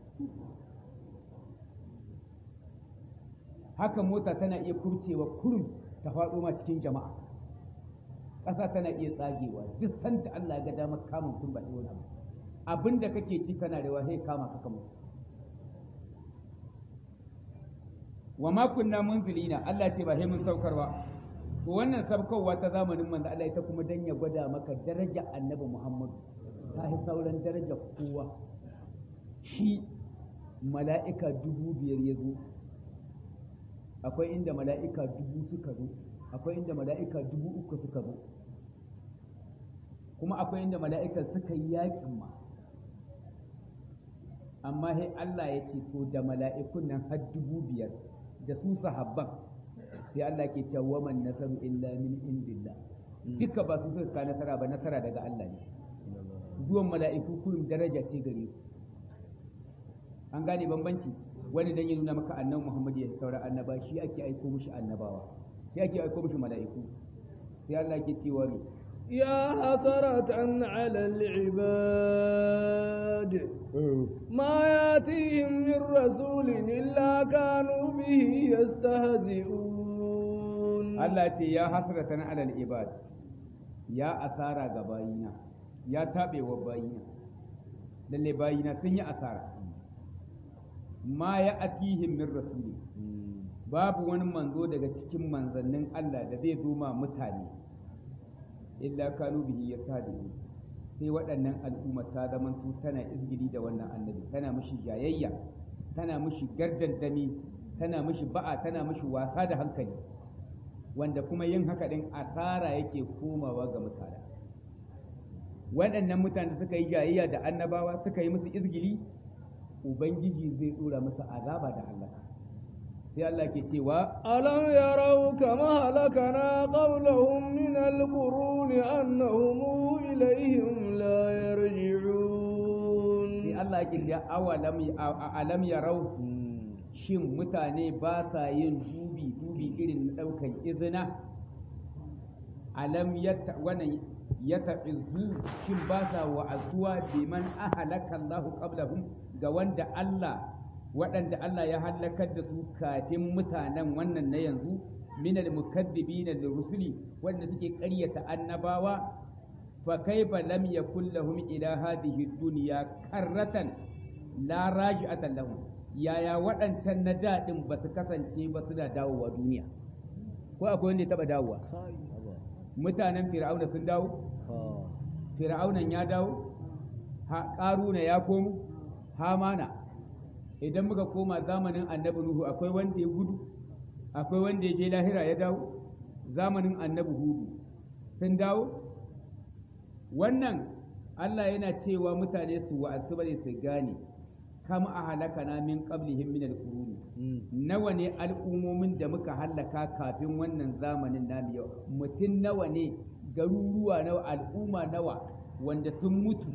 haka mota tana iya kurcewa kurum ta faɗo ma cikin jama'a ƙasa tana iya tsagewa duk sanda Allah ya ga damar kamun kun baɗi wani abu abin da kake ci kana da wahai kama ka mutu wa ma kunna munzilina Allah ce ba sai mun saukar ba to wannan sabkowa ta zamanin manzo Allah ita kuma dan ya gwada maka daraja annabi Muhammad ta yi sauran daraja kowa shi mala'ika 5,000 ya zo akwai inda mala'ika 1,000 suka zo akwai inda mala'ika 3,000 suka zo kuma akwai inda mala'ika suka yi yaƙin ma amma sai Allah ya ce to da mala'ikun nan har 5,000 da su sahabban sai Allah ke cewa man nasaru illa min indillah duka ba su suka ka nasara ba nasara daga Allah ne zuwan mala'iku kullum daraja ce gare ku an gane bambanci wani dan ya nuna maka annabi Muhammad ya saura annaba shi ake aiko mishi annabawa shi ake aiko mishi mala'iku sai Allah ke cewa ne يا حسرة على العباد ما ياتيهم من رسول إلا كانوا به يستهزئون الله يا حسرة على العباد يا أسارة غباينا يا تابع وباينا للي باينا سنيا أسارة ما يأتيهم من رسول babu wani manzo daga cikin manzannin Allah da zai zo ma mutane illa kanu bihi yastahdiqun sai waɗannan al'umma ta zamanto tana izgili da wannan annabi tana mishi jayayya tana mishi gardandami tana mishi ba'a tana mishi wasa da hankali wanda kuma yin haka din asara yake komawa ga mutane waɗannan mutane suka yi jayayya da annabawa suka yi musu izgili ubangiji zai dora musu azaba da halaka sai Allah ke cewa alam yarau kama halakana qablahum min al-quruni annahum ilayhim la yarji'un sai Allah ke cewa alam yarau shin mutane ba sa yin dubi irin na daukan izina alam yata'izu shin ba sa wa'azuwa biman ahlaka Allah qablahum ga wanda waɗanda Allah ya halakar da su kafin mutanen wannan na yanzu minal mukaddibina lirusuli wanda suke ƙaryata annabawa fa kaifa lam yakul lahum ila hadhihi dunya karratan la raji'atan lahum yaya waɗancan na daɗin ba su kasance ba suna dawowa duniya ko akwai wanda ya taɓa dawowa mutanen fir'auna sun dawo fir'aunan ya dawo ƙaruna ya komo hamana idan muka koma zamanin annabi Nuhu akwai wanda ya gudu akwai wanda ya je lahira ya dawo zamanin annabi Hudu sun dawo wannan Allah yana cewa mutane su wa'azu bane su gane kama a halakana min qablihim min al-quruni nawa ne al'ummomin da muka halaka kafin wannan zamanin namu yau mutum nawa ne garuruwa nawa al'umma nawa wanda sun mutu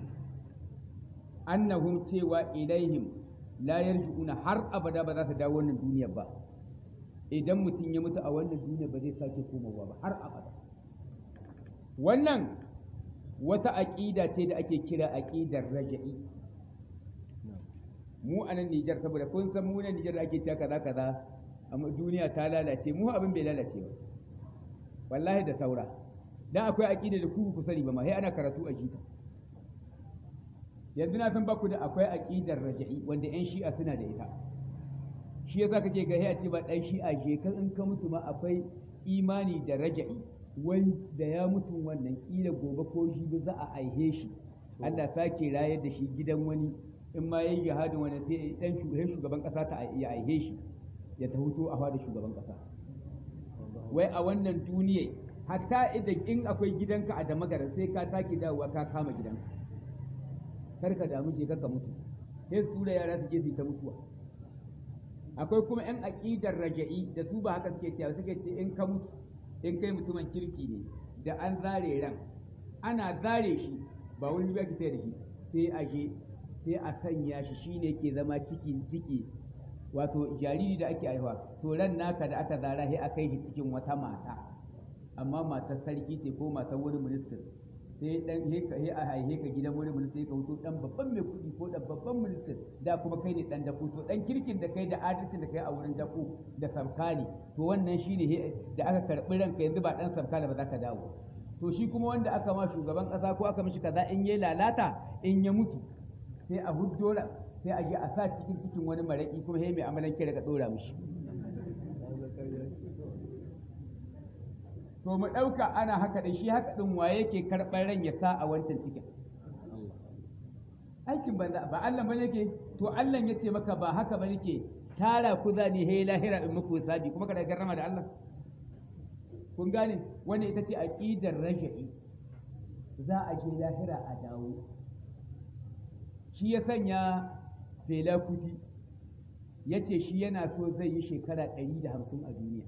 annahum cewa ilaihim la yarji'una har abada ba za ta dawo wannan duniyar ba idan mutum ya mutu a wannan duniyar ba zai sake komawa ba har abada wannan wata aƙida ce da ake kira aƙidar raja'i mu a nan Nijar saboda kun san mu nan Nijar da ake cewa kaza kaza amma duniya ta lalace mu abin bai lalace ba wallahi da saura dan akwai aƙida da ku sani ba ma sai ana karatu a jita yanzu na san baku da akwai aqidar raja'i wanda yan shi'a suna da ita shi yasa kake ga ya ce ba dan shi'a je kan in ka mutu ma akwai imani da raja'i wanda ya mutu wannan kila gobe ko jibi za a aihe shi Allah sake rayar da shi gidan wani in ma yayi jihadin wani sai dan shugaban kasa ta ya aihe shi ya ta hutu a fada shugaban kasa wai a wannan duniya hatta idan in akwai gidanka a damagara sai ka sake dawowa ka kama gidanka kar ka damu je ka mutu sai su tura yara su je su ta mutuwa akwai kuma yan aqidar raja'i da su ba haka suke cewa suke ce in ka mutu in kai mutumin kirki ne da an zare ran ana zare shi ba wani ba ki da shi sai a je sai a sanya shi shine ke zama cikin ciki wato jariri da ake haihuwa to ran naka da aka zara sai a kai shi cikin wata mata amma matar sarki ce ko matar wani minister sai dan he a haihe ka gidan wani minister ka wuto dan babban mai kuɗi ko dan babban minister da kuma kai ne dan dako to dan kirkin da kai da adalcin da kai a wurin dako da sarkali to wannan shine da aka karbi ranka yanzu ba dan sarkali ba za ka dawo to shi kuma wanda aka ma shugaban ƙasa ko aka mishi kaza in yayi lalata in ya mutu sai a huddola sai a je a sa cikin wani maraƙi kuma sai mai amalan kira ka ɗora mishi to mu ɗauka ana haka da shi haka ɗin waye ke karɓar ran ya sa a wancan cikin aikin banza ba Allah bane ke to Allah ya ce maka ba haka bane ke tara ku za ni hey lahira in muku sabi kuma kada garrama da Allah kun gane wannan ita ce aqidar raja'i za a je lahira a dawo shi ya sanya Fela Kuti ya ce shi yana so zai yi shekara 150 a duniya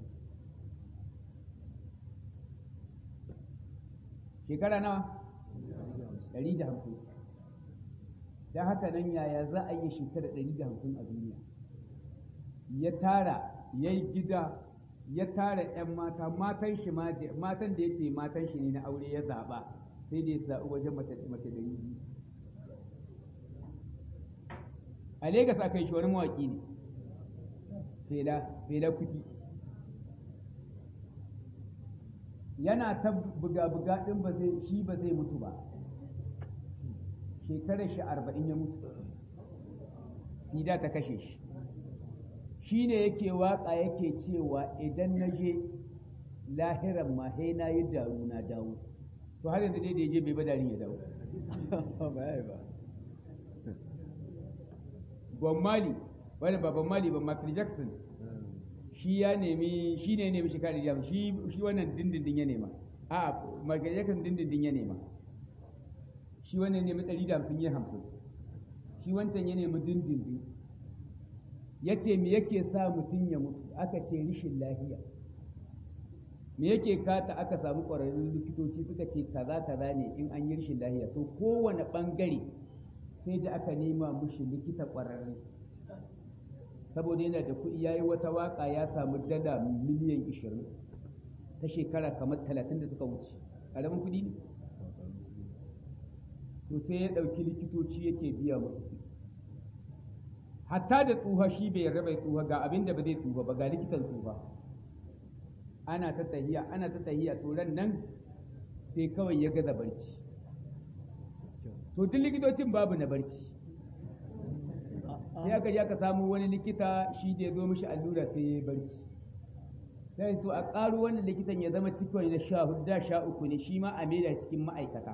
shekara nawa 150 don haka nan yaya za a yi shekara 150 a duniya ya tara ya yi gida ya tara 'yan mata matan shi matan da ya ce matan shi ne na aure ya zaɓa sai da ya zaɓi wajen mace 200 a Legas aka yi shi wani mawaƙi ne Fela Kuti yana ta buga-buga ɗin shi ba zai mutu ba shekarar shi 40 ya mutu sida ta kashe shi shi ne yake waƙa yake cewa idan na je lahiran ma sai na yi daru na dawo to har yanzu dai da ya je bai badarin ya dawo Bob Marley wani babban Marley ba Michael Jackson shi ya nemi shi ne nemi shekara da shi wannan dindindin ya nema a Michael Jackson dindindin ya nema shi wannan nemi 150 ya 50 shi wancan ya nemi dindindin ya ce me yake sa mutum ya mutu aka ce rishin lahiya me yake kata aka samu ƙwararrun likitoci suka ce kaza ne in an yi rishin lahiya to kowane ɓangare sai da aka nema mushi likita ƙwararre saboda yana da kuɗi ya yi wata waƙa ya samu dala miliyan 20 ta shekara kamar 30 da suka wuce ƙaramin kuɗi ne to sai ya ɗauki likitoci yake biya musu kuɗi hatta da tsuha shi bai yarda bai tsuha ga abin da ba zai tsuha ba ga likitan tsuha ana ta tahiya to ran nan sai kawai ya gaza barci to duk likitocin babu na barci sai aka je aka samu wani likita shi da ya zo mishi allura sai ya barci sai to a ƙaro wannan likitan ya zama cikin na 13 ne shi ma a maida cikin ma'aikata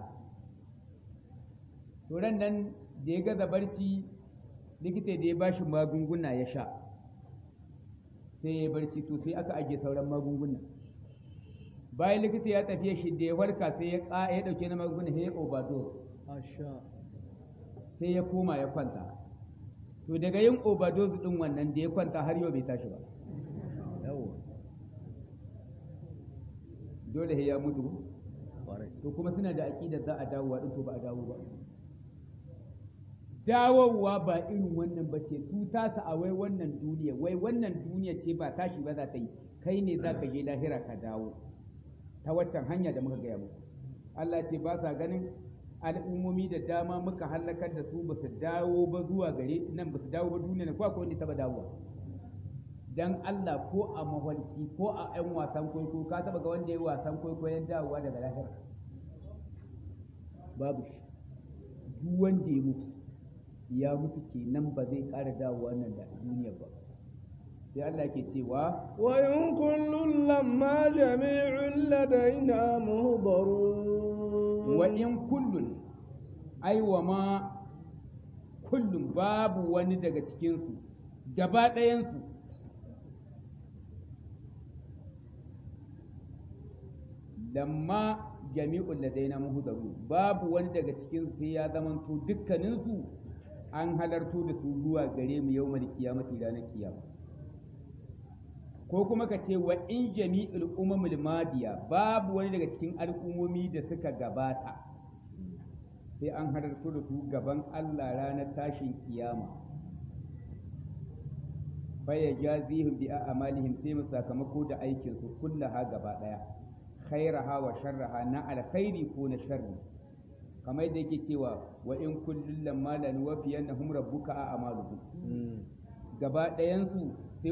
to ran nan da ya gaza barci likita da ya bashi magunguna ya sha sai ya barci to sai aka ajiye sauran magunguna bayan likita ya tafiye shi da ya farka sai ya ɗauke na magunguna sai ya overdose sai ya koma ya kwanta to daga yin overdose din wannan da ya kwanta har yau bai tashi ba dole ya mutu to kuma suna da aƙidar za a dawowa din to ba a dawo ba dawowa ba irin wannan ba ce su tasa a wai wannan duniya ce ba tashi ba za ta yi kai ne za ka je lahira ka dawo ta waccan hanya da muka gaya muku Allah ce ba sa ganin al'ummomi da dama muka halakar da su ba su dawo ba zuwa gare nan ba su dawo ba duniya ko akwai wanda taba dawowa dan Allah ko a mahalki ko a ƴan wasan kwaikwayo ka taba ga wanda ya yi wasan kwaikwayon dawowa daga lahira babu shi duk wanda ya mutu kenan ba zai ƙara dawowa nan da duniya ba sai Allah ke cewa wa in kullun lamma jami'un ladaina muhdarun wa in kullun ai wa ma kullun babu wani daga cikin su gaba ɗayan su lamma jami'un ladaina muhdarun babu wani daga cikin su sai ya zamanto dukkanin su an halarto da su zuwa gare mu yau mal kiyamati ranar kiyama ko kuma ka ce wa in jami'ul umamul madiya babu wani daga cikin al'ummomi da suka gabata sai an halarto da su gaban Allah ranar tashin kiyama faya jazihim bi a'malihim sai mu sakamako da aikin su kullaha gaba daya khairaha wa sharraha na alkhairi ko na sharri kamar yadda yake cewa wa in kullun lamma la nuwaffiyannahum rabbuka a'maluhum gaba ɗayansu sai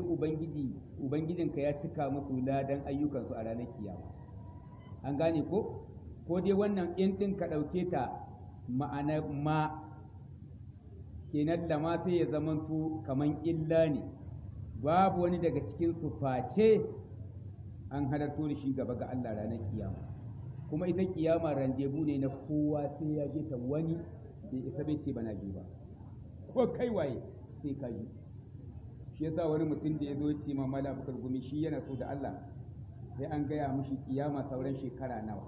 ubangijinka ya cika musu ladan ayyukansu a ranar kiyama an gane ko ko dai wannan in ɗin ka ɗauke ta ma'ana ma kenan da ma sai ya zamanto kaman illa ne babu wani daga cikin su face an halarto da shi gaba ga Allah ranar kiyama kuma ita kiyama randebu ne na kowa sai ya je ta wani bai isa bai ce bana je ba ko kai waye sai ka ji shi yasa wani mutum da ya zo ce ma mala abubakar gumi shi yana so da Allah sai an gaya mishi kiyama sauran shekara nawa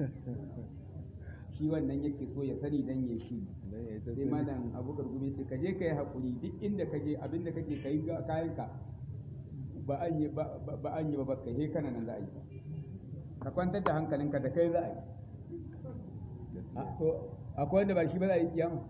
shi wannan yake so ya sani dan ya shi sai malam abubakar gumi ce ka je ka yi hakuri duk inda ka je abinda kake kai kayanka ba an yi ba kai he kana nan za a yi ka kwantar da hankalinka da kai za a yi akwai wanda ba shi ba za a yi kiyama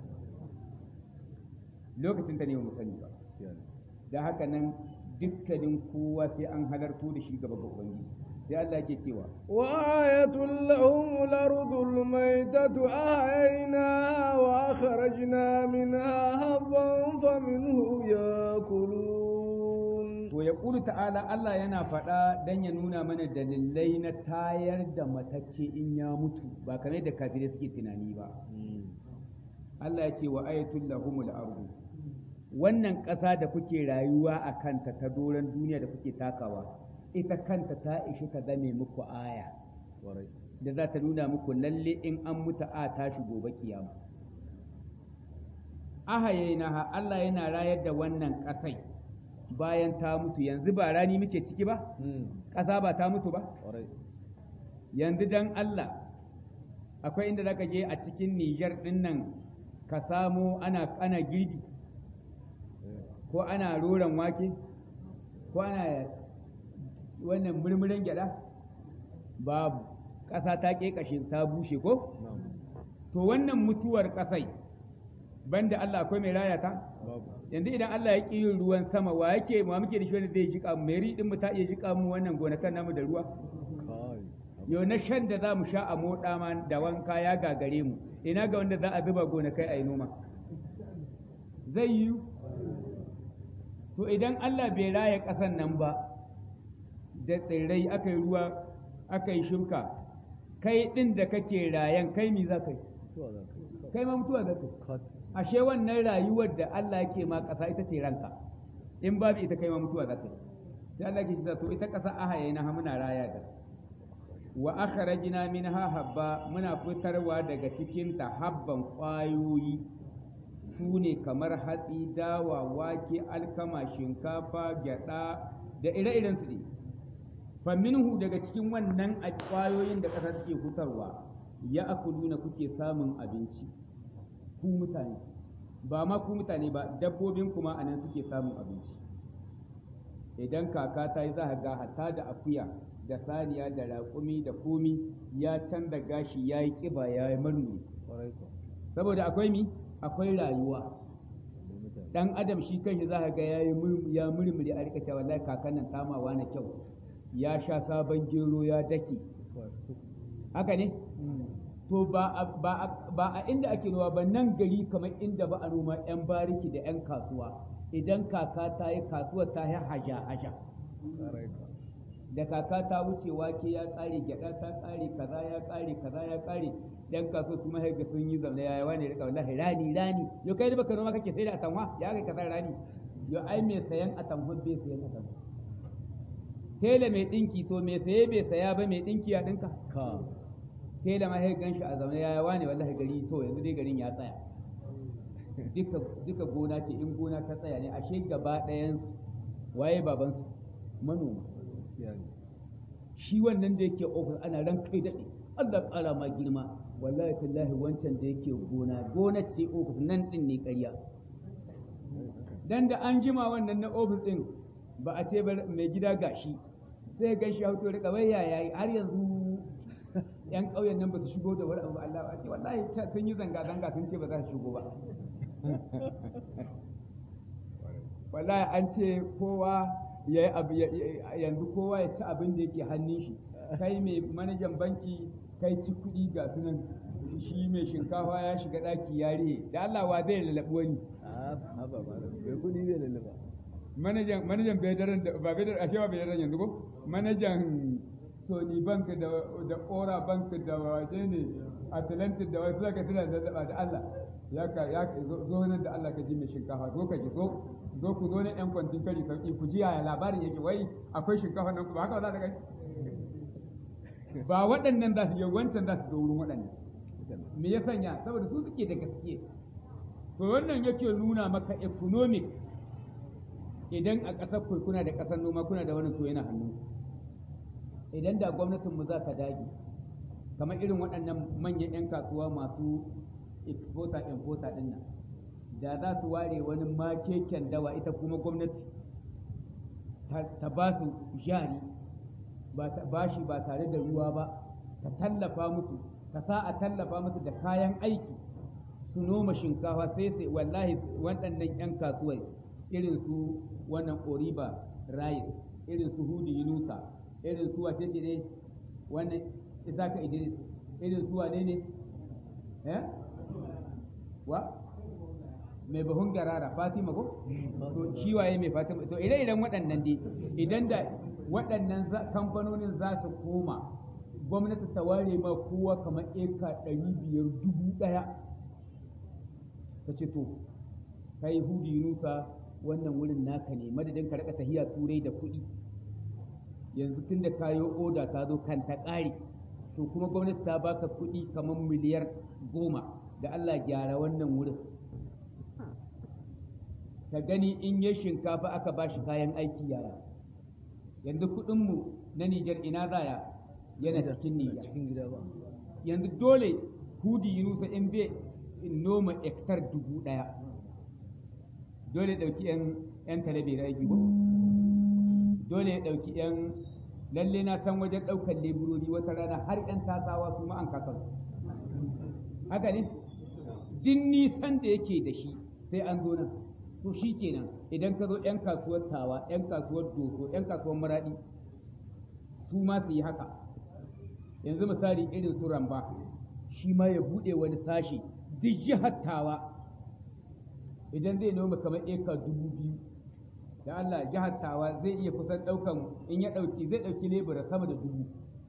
lokacin ta ne ba mu sani ba da haka nan dukkanin kowa sai an halarto da shi gaba ga ubangiji sai Allah ke cewa wa ayatul lahum al-ardul maytatu ahayna wa akhrajna minha habban faminhu yakulun to ya kulu ta'ala Allah yana faɗa dan ya nuna mana dalilai na tayar da matacce in ya mutu ba kamar da kafirai suke tunani ba Allah ya ce wa ayatul lahumul ardu wannan ƙasa da kuke rayuwa a kanta ta doron duniya da kuke takawa ita kanta ta ishi ta zame muku aya da za ta nuna muku lalle in an mutu a tashi gobe kiyama ahayainaha Allah yana rayar da wannan ƙasai bayan ta mutu yanzu ba rani muke ciki ba ƙasa ba ta mutu ba yanzu dan Allah akwai inda zaka je a cikin Niger din nan ka samu ana girbi ko ana roron wake ko ana wannan murmuren gyada babu ƙasa ta ƙeƙashe ta bushe ko to wannan mutuwar ƙasai banda Allah akwai mai raya ta yanzu idan Allah ya ƙi yin ruwan sama wa muke da shi wanda zai jika mu mai riɗin mu ta iya jika mu wannan gonakan namu da ruwa yau na shan da za mu sha a moɗa ma da wanka ya gagare mu ina ga wanda za a zuba gonakai a yi noma zai yi to idan Allah bai raya ƙasan nan ba da tsirrai aka yi ruwa aka yi shuka kai ɗin da kake rayan kai mi za ka yi kai ma mutuwa za ka yi ashe wannan rayuwar da Allah yake ma ƙasa ita ce ranka in babu ita kai ma mutuwa za ka yi sai Allah ke cewa to ita ƙasa ahaye na muna raya da wa akhrajna minha habba muna fitarwa daga cikin ta habban ƙwayoyi su ne kamar hatsi dawa wake alkama shinkafa gyada da ire-iren su ne faminhu daga cikin wannan ƙwayoyin da ƙasa take hutarwa ya akuluna kuke samun abinci ku mutane ba ma ku mutane ba dabbobin kuma anan suke samun abinci idan kaka ta yi za ga hatta da akuya da saniya da raƙumi da komi ya canza gashi ya yi ƙiba ya yi murmuri saboda akwai rayuwa dan adam shi kanshi za ka ga ya murmuri a rika cewa wallahi kakan nan tamawa na kyau ya sha sabon gero ya dake haka ne to ba a inda ake noma ba nan gari kamar inda ba a noma yan bariki da yan kasuwa idan kaka ta yi kasuwar ta yi haja da kaka ta wuce wake ya ƙare gyada ta ƙare kaza ya ƙare kaza ya ƙare yan kasuwa su mahaiga sun yi zaune ya wani rika wallahi rani yau kai da baka noma kake sai da atamwa ya kai kaza rani yau ai mai sayan atamwa bai sayan atamwa tela mai dinki to mai saye bai saya ba mai dinki ya dinka tela mahaigan shi a zaune ya wani wallahi gari to yanzu dai garin ya tsaya duka gona ce in gona ta tsaya ne ashe gaba ɗayan waye babansu manoma shi wannan da yake ofis ana ran kai daɗe Allah ƙara ma girma wallahi tallahi wancan da yake gona ce ofis nan ɗin ne ƙarya dan da an jima wannan na ofis ɗin ba a ce mai gida gashi sai gan shi hauto rika wai yayi har yanzu yan ƙauyen nan ba su shigo da wani abu Allah a ce wallahi sun yi zanga sun ce ba za su shigo ba wallahi an ce kowa yanzu kowa ya ci abin da yake hannun shi kai mai manajan banki kai ci kuɗi ga sunan shi mai shinkafa ya shiga ɗaki ya rihe da Allah wa zai lalabi wani mai kuɗi zai lalaba manajan bai daren da ba bai daren ashe ba bai daren yanzu ko manajan Sony Bank da Ora Bank da waje ne Atlantic da wasu zaka tana zazzaba da Allah ya zo nan da Allah ka ji mai shinkafa zo ka ji zo ku zo ne yan kwantin kari sauki ku ji yaya labarin yake wai akwai shinkafa nan ku ba haka za ta kai ba waɗannan za su yi wancan za su zo wurin waɗannan me ya sanya saboda su suke da gaske to wannan yake nuna maka economic idan a ƙasar ku kuna da ƙasar noma kuna da wani to yana hannu idan da gwamnatin mu za ta dage kamar irin waɗannan manyan 'yan kasuwa masu exporter importer ɗin nan da za su ware wani makeken dawa ita kuma gwamnati ta ba su jari bashi ba tare da ruwa ba ta tallafa musu ta sa a tallafa musu da kayan aiki su noma shinkafa sai wallahi waɗannan 'yan kasuwai irin su wannan oriba rice irin su hudu yunusa irin su wace ce ne wannan isaka idris irin su wane ne wa mai bahun garara fatima ko to shi waye mai fatima to ire-iren waɗannan dai idan da waɗannan kamfanonin za su koma gwamnati ta ware ma kowa kamar eka 500,000 ta ce to kai hudu yunusa wannan wurin naka ne madadin ka rika tahiya turai da kuɗi yanzu tun da kayo oda ta zo kan ta ƙare to kuma gwamnati ta baka kuɗi kamar miliyar 10 da Allah gyara wannan wurin ka gani in ya shinkafa aka ba shi kayan aiki yaya yanzu kuɗinmu na Nijar ina zaya yana cikin Nijar yanzu dole hudi yunusa in bai noma hektar 1,000 dole ya ɗauki 'yan talabijin aiki ko dole ya ɗauki 'yan lalle na san wajen ɗaukar leburori wata rana har 'yan tasawa su ma an kasar haka ne din nisan da yake da shi sai an zo nan to shi kenan idan ka zo 'yan kasuwar tawa 'yan kasuwar doso 'yan kasuwar maraɗi su ma su yi haka yanzu misali irin su ramba shi ma ya buɗe wani sashi duk jihar tawa idan zai noma kamar eka 2,000 da Allah jihar tawa zai iya kusan ɗaukan in ya ɗauki zai ɗauki lebura sama da 1,000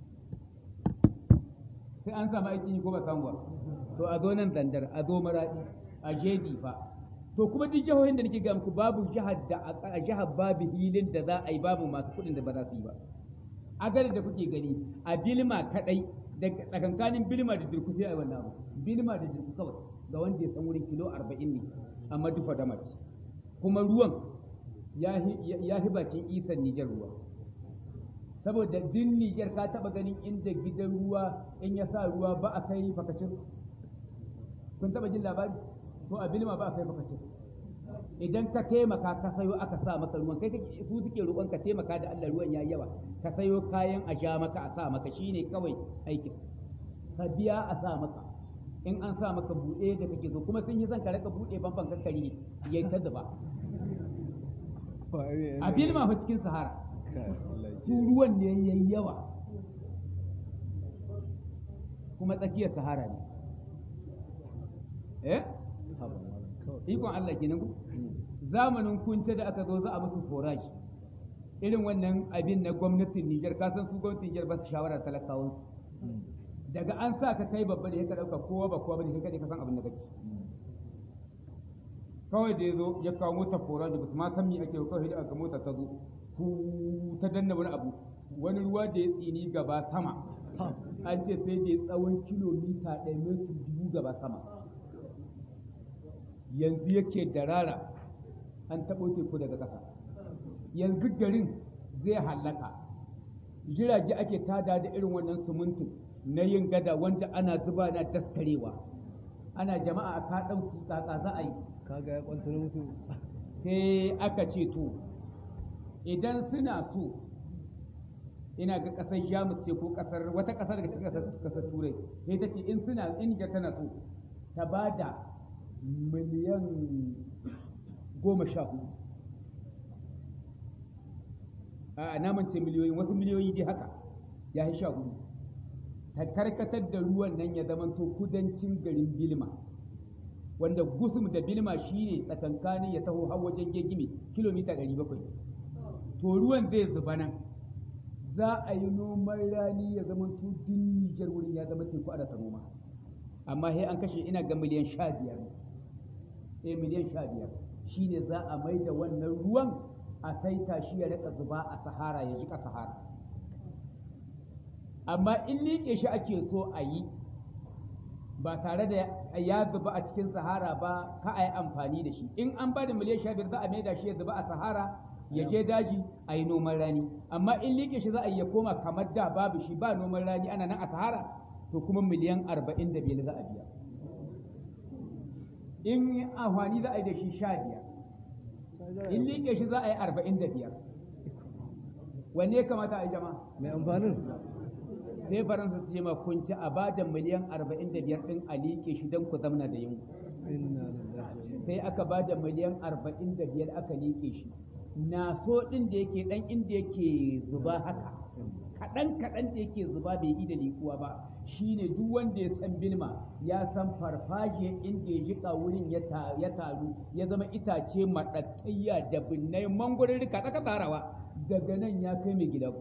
sai an samu aikin yi ko ba samu ba to a zo nan zandar a zo maraɗi a jedi fa to kuma duk jihohin da nake ga muku babu jihar da a jihar babu hilin da za a yi babu masu kuɗin da ba za su yi ba a garin da kuke gani a bilma kaɗai da tsakankanin bilma da dirku sai a yi wannan abu bilma da dirku kawai ga wanda ya san wurin kilo 40 ne amma dufa da mace kuma ruwan ya fi bakin isan Nijar ruwa saboda din Nijar ka taba ganin inda gidan ruwa in ya sa ruwa ba a kai fakacin kun taba jin labari to a bilma ba a kai fakacin idan ka taimaka ka sayo aka sa maka ruwan kai su suke roƙon ka taimaka da Allah ruwan yayi yawa ka sayo kayan a ja maka a sa maka shine kawai aikin ka biya a sa maka in an sa maka buɗe da kake so kuma sun yi son ka raka buɗe famfan kankari yayi ta zuba a bilma fa cikin sahara su ruwan ne yayi yawa kuma tsakiyar sahara ne ikon Allah kenan ku zamanin kunce da aka zo za a musu forage irin wannan abin na gwamnatin Niger ka san su gwamnatin Niger ba su shawara talakawan daga an sa ka kai babba da ya ka dauka kowa ba kowa ba ne kai ka san abin da kake kawai da ya zo ya kawo motar forage ba su ma san me ake kawai da aka mota ta zo ta danna wani abu wani ruwa da ya tsini gaba sama an ce sai da ya tsawon kilomita 1 metar 2 gaba sama yanzu yake darara an taɓo teku daga ƙasa yanzu garin zai hallaka jirage ake tada da irin wannan sumuntin na yin gada wanda ana zuba na daskarewa ana jama'a a ka ɗauki tsatsa za a yi kaga ya kwantar musu sai aka ce to idan suna so ina ga ƙasar jamus ce ko ƙasar wata ƙasa daga cikin ƙasar turai sai ta ce in suna in tana so ta ba da miliyan 14 a naman ce miliyoyi wasu miliyoyi dai haka ya yi 14 ta karkatar da ruwan nan ya zamanto kudancin garin bilma wanda gusum da bilma shine tsakankanin ya taho har wajen gegime kilomita 700 to ruwan zai zuba nan za a yi noman rani ya zama tudun Nijar wurin ya zama teku ana ta noma amma sai an kashe ina ga miliyan 15 miliyan 15 shine za a mai da wannan ruwan a saita shi ya rika zuba a sahara ya jika sahara amma in liƙe shi ake so a yi ba tare da ya zuba a cikin sahara ba ka a yi amfani da shi in an ba da miliyan 15 za a mai da shi ya zuba a sahara ya je daji a yi noman rani amma in liƙe shi za a yi ya koma kamar da babu shi ba noman rani ana nan a sahara to kuma miliyan 45 za a biya in amfani za a yi da shi 15 in liƙe shi za a yi 45 wanne kamata a yi jama'a mai amfanin sai faransa ce ma kun ci a bada miliyan 45 din a liƙe shi don ku zamna da yunwa sai aka bada miliyan 45 aka liƙe shi na so din da yake dan inda yake zuba haka kaɗan da yake zuba bai yi da liƙuwa ba shine duk wanda ya san bilma ya san farfajiyar inda ya jika wurin ya taru ya zama itace maɗattayya da binnai mangwarurruka tsaka tarawa daga nan ya kai mai gida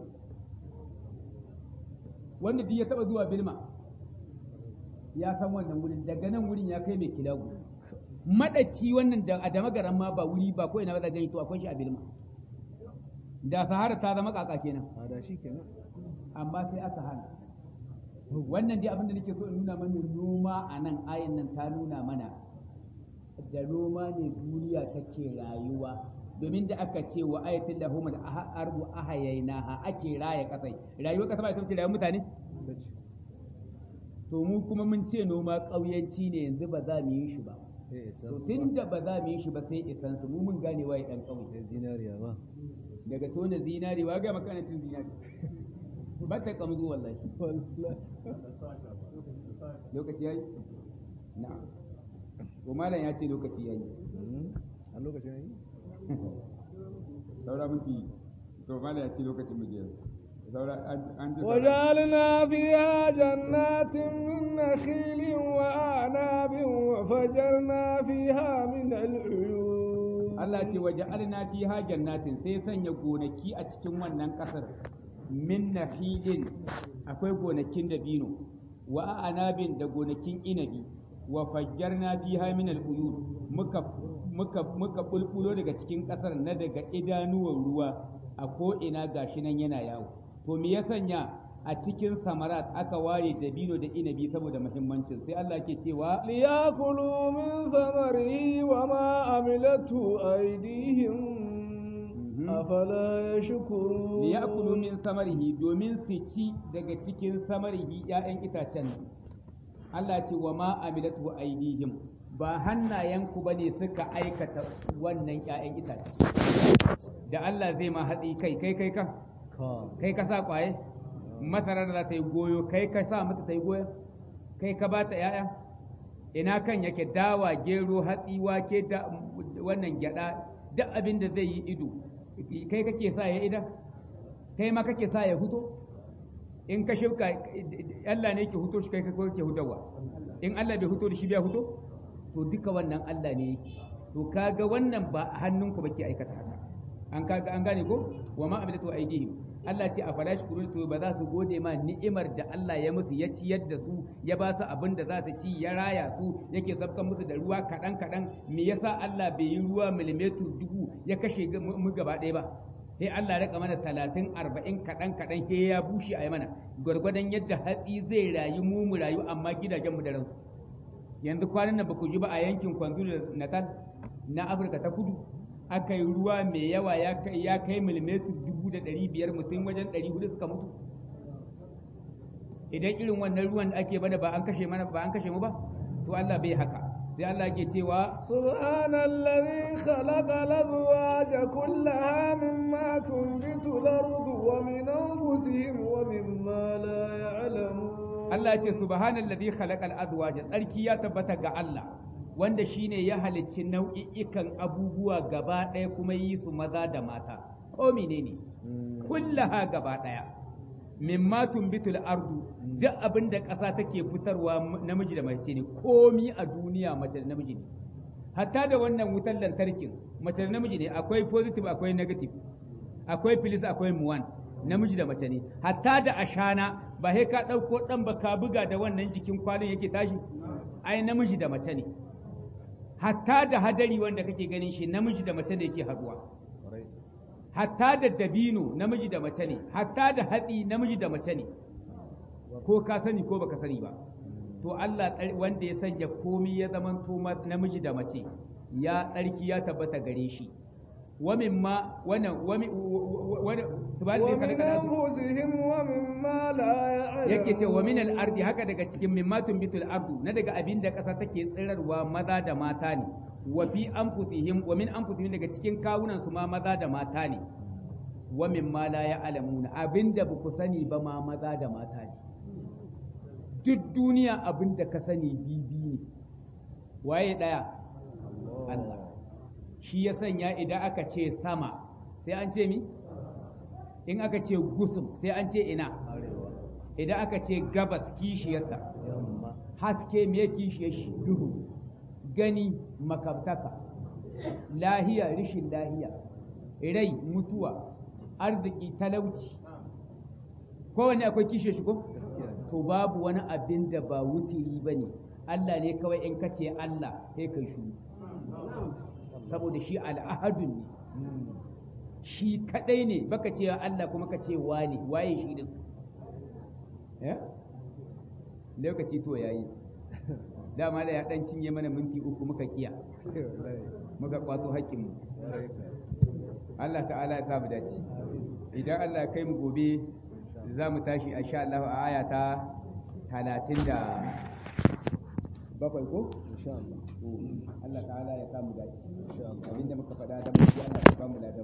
wanda duk ya taba zuwa bilma ya san wannan wurin daga nan wurin ya kai mai kilagu madaci wannan da adama garan ma ba wuri ba ko ina ba da gani to akwai shi a bilma da sahara ta zama kaka kenan da shi kenan amma sai aka hana wannan dai abin da nake so in nuna mana noma a nan ayin nan ta nuna mana da noma ne duniya take rayuwa domin da aka ce wa ayatul lahum al-ardu ahayaynaha ake raya kasai rayuwar kasa ba ita ce rayuwar mutane to mu kuma mun ce noma kauyanci ne yanzu ba za mu yi shi ba to tunda ba za mu yi shi ba sai isan su mu mun gane waye dan kauye zinariya ba daga tona zinari wa ga maka cin zinari ba ta kamzu wallahi lokaci yayi na'am ko malam ya ce lokaci yayi a lokacin yayi saura miki to mala ya ce lokacin mu je saura an ji وجعلنا فيها جنات من نخيل وأعناب وفجرنا فيها من العيون Allah ce waja'alna fiha jannatin sai sanya gonaki a cikin wannan kasar min nakhilin akwai gonakin dabino wa anabin da gonakin inabi wa fajjarna fiha min al-uyun muka bulbulo daga cikin kasar na daga idanuwan ruwa a ko ina gashi nan yana yawo to me ya sanya a cikin samarat aka ware dabino da inabi saboda muhimmancin sai Allah ke cewa ليأكلوا من ثمره وما عملته أيديهم أفلا يشكرون liyakulu min samarihi domin su ci daga cikin samarihi ƴaƴan itacen Allah ce wa ma amilatu aydihim ba hannayenku bane suka aikata wannan ƴaƴan itacen da Allah zai ma hatsi kai ka sa kwaye masarar da ta yi goyo kai ka sa mata ta yi goyo kai ka ba ta ƴaƴa ina kan yake dawa gero hatsi wake da wannan gyada duk abin da zai yi ido kai kake sa ya ida kai ma kake sa ya huto in ka shuka Allah ne yake huto shi kai kake hutawa in Allah bai huto da shi bai huto to duka wannan Allah ne yake to kaga wannan ba hannunku bake aikata haka an gane ko wa ma abidatu aidihim Allah ce a fara shukuru to ba za su gode ma ni'imar da Allah ya musu ya ciyar da su ya ba su abin da za su ci ya raya su yake sabkan musu da ruwa kaɗan me yasa Allah bai yi ruwa milimetar 1000 ya kashe mu gaba ɗaya ba sai Allah ya raka mana 30 40 kaɗan sai ya bushe a yi mana gwargwadon yadda hatsi zai rayu mu rayu amma gidajen mu da ransu yanzu kwanan nan ba ku ji ba a yankin KwaZulu Natal na Afirka ta Kudu aka yi ruwa mai yawa ya kai milimetar 500 mutum wajen 400 suka mutu idan irin wannan ruwan da ake bada ba an kashe mu ba to Allah bai haka sai Allah ke cewa subhanallazi khalaqa al-azwaja kullaha mimma tunbitu al-ardu wa min anfusihim wa mimma la ya'lamun Allah ya ce subhanallazi khalaqa al-azwaja tsarki ya tabbata ga Allah wanda shine ya halicci nau'i'ikan abubuwa gaba ɗaya kuma yi su maza da mata ko menene kullaha gaba ɗaya mimma tumbitul ardu duk abin da ƙasa take fitarwa namiji da mace ne komi a duniya mace da namiji ne hatta da wannan wutar lantarkin mace da namiji ne akwai positive akwai negative akwai plus akwai muwan namiji da mace ne hatta da ashana ba sai ka ɗauko ɗan ba ka buga da wannan jikin kwalin yake tashi ai namiji da mace ne hatta da hadari wanda kake ganin shi namiji da mace ne yake haduwa hatta da dabino namiji da mace ne hatta da hatsi namiji da mace ne ko ka sani ko baka sani ba to Allah wanda ya sanya komai ya zama to namiji da mace ya tsarki ya tabbata gare shi wa mimma wannan subhanahu wa ta'ala wa mimma la ya'lamun yake ce wa min al-ardi haka daga cikin mimma tumbitul ardu na daga abin da ƙasa take tsirarwa maza da mata ne wa fi anfusihim wa min anfusihim daga cikin kawunan su ma maza da mata ne wa mimma la ya'lamun abinda ba ku sani ba ma maza da mata ne duk duniya abinda ka sani bibi ne waye daya Allah shi ya sanya idan aka ce sama sai an ce mi in aka ce gusum sai an ce ina idan aka ce gabas kishiyarta haske me kishiyar shi duhu gani makabtaka lahiya rishin lahiya rai mutuwa arziki talauci kowane akwai kishiyar shi ko to babu wani abin da ba wutiri ba ne Allah ne kawai in ka ce Allah sai kai shuru saboda shi al'ahadun ne shi kadai ne baka ce Allah kuma ka ce wani waye shi din lokaci to yayi dama da ya dan cinye mana minti uku muka kiya muka kwato haƙƙin mu Allah ta'ala ya sa mu dace idan Allah ya kai mu gobe za mu tashi insha Allah a aya ta 37 ko insha Allah Allah ta'ala ya sa mu dace abinda muka faɗa da mu Allah ya ba mu ladan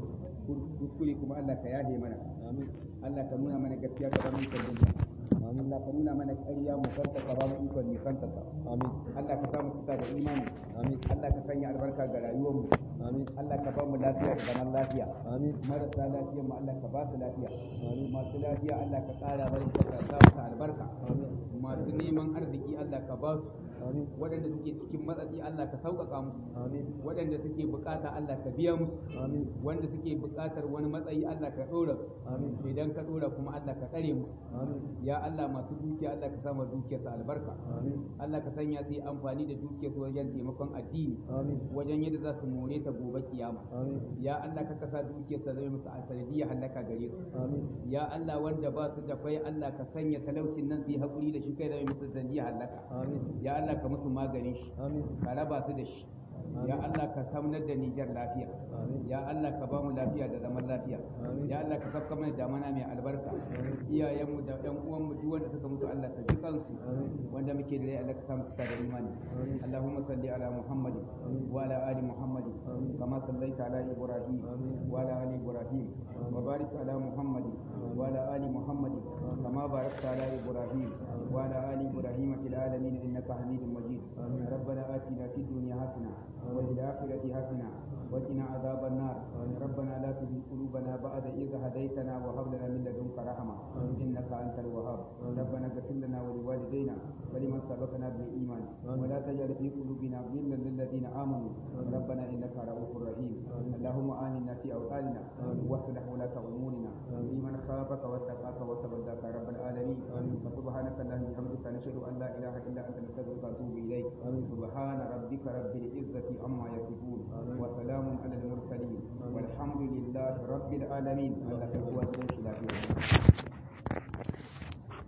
kuskure kuma Allah ka yahe mana amin Allah ka nuna mana gaskiya ka ba mu ikon amin Allah ka nuna mana ƙarya mu santa ka ba mu ikon nisanta ta amin Allah ka sa mu cika da imani amin Allah ka sanya albarka ga rayuwar mu amin Allah ka ba mu lafiya da zaman lafiya amin marasa lafiya mu Allah ka ba su lafiya amin masu lafiya Allah ka ƙara bari ka sa mu albarka amin masu neman arziki Allah ka ba su amin waɗanda suke cikin matsatsi Allah ka sauƙaƙa musu amin waɗanda suke buƙata Allah ka biya musu amin wanda suke buƙatar wani matsayi Allah ka ɗora su amin idan ka ɗora kuma Allah ka tsare musu amin ya Allah masu dukiya Allah ka sama dukiyarsu albarka amin Allah ka sanya su yi amfani da dukiyarsu wajen taimakon addini amin wajen yadda za su more ta gobe kiyama amin ya Allah ka kasa dukiyarsu zai musu sanadiyya halaka gare su amin ya Allah wanda ba su da kwai Allah ka sanya talaucin nan su yi haƙuri da shi kai zai musu sanadiyya halaka amin ya Allah ka musu maganin shi ka raba su da shi ya Allah ka samnar da Nijar lafiya ya Allah ka ba mu lafiya da zaman lafiya ya Allah ka saka mana damana mai albarka iyayenmu da ɗan uwanmu duk wanda suka mutu Allah ka ji kansu wanda muke da rai Allah ka samu cika da imani Allahumma salli ala Muhammad wa ala ali Muhammad kama sallaita ala Ibrahim wa ala ali Ibrahim wa barik ala Muhammad wa ala ali Muhammad kama barakta ala Ibrahim wa ala ali Ibrahim fil alamin innaka Hamidum Majid ربنا آتنا في الدنيا حسنة وفي الآخرة حسنة وقنا عذاب النار ربنا لا تزغ قلوبنا بعد إذ هديتنا وهب لنا من لدنك رحمة إنك أنت الوهاب ربنا اغفر لنا ولوالدينا ولمن سبقنا بالإيمان ولا تجعل في قلوبنا غلا للذين آمنوا ربنا إنك رؤوف رحيم اللهم آمنا في أوطاننا واصلح ولاة أمورنا لمن خافك واتقاك وتبداك رب العالمين وسبحانك اللهم وبحمدك نشهد أن لا إله إلا أنت نستغفرك ونتوب إليك سبحان ربك رب العزة عما يصفون وسلام على المرسلين والحمد لله رب العالمين.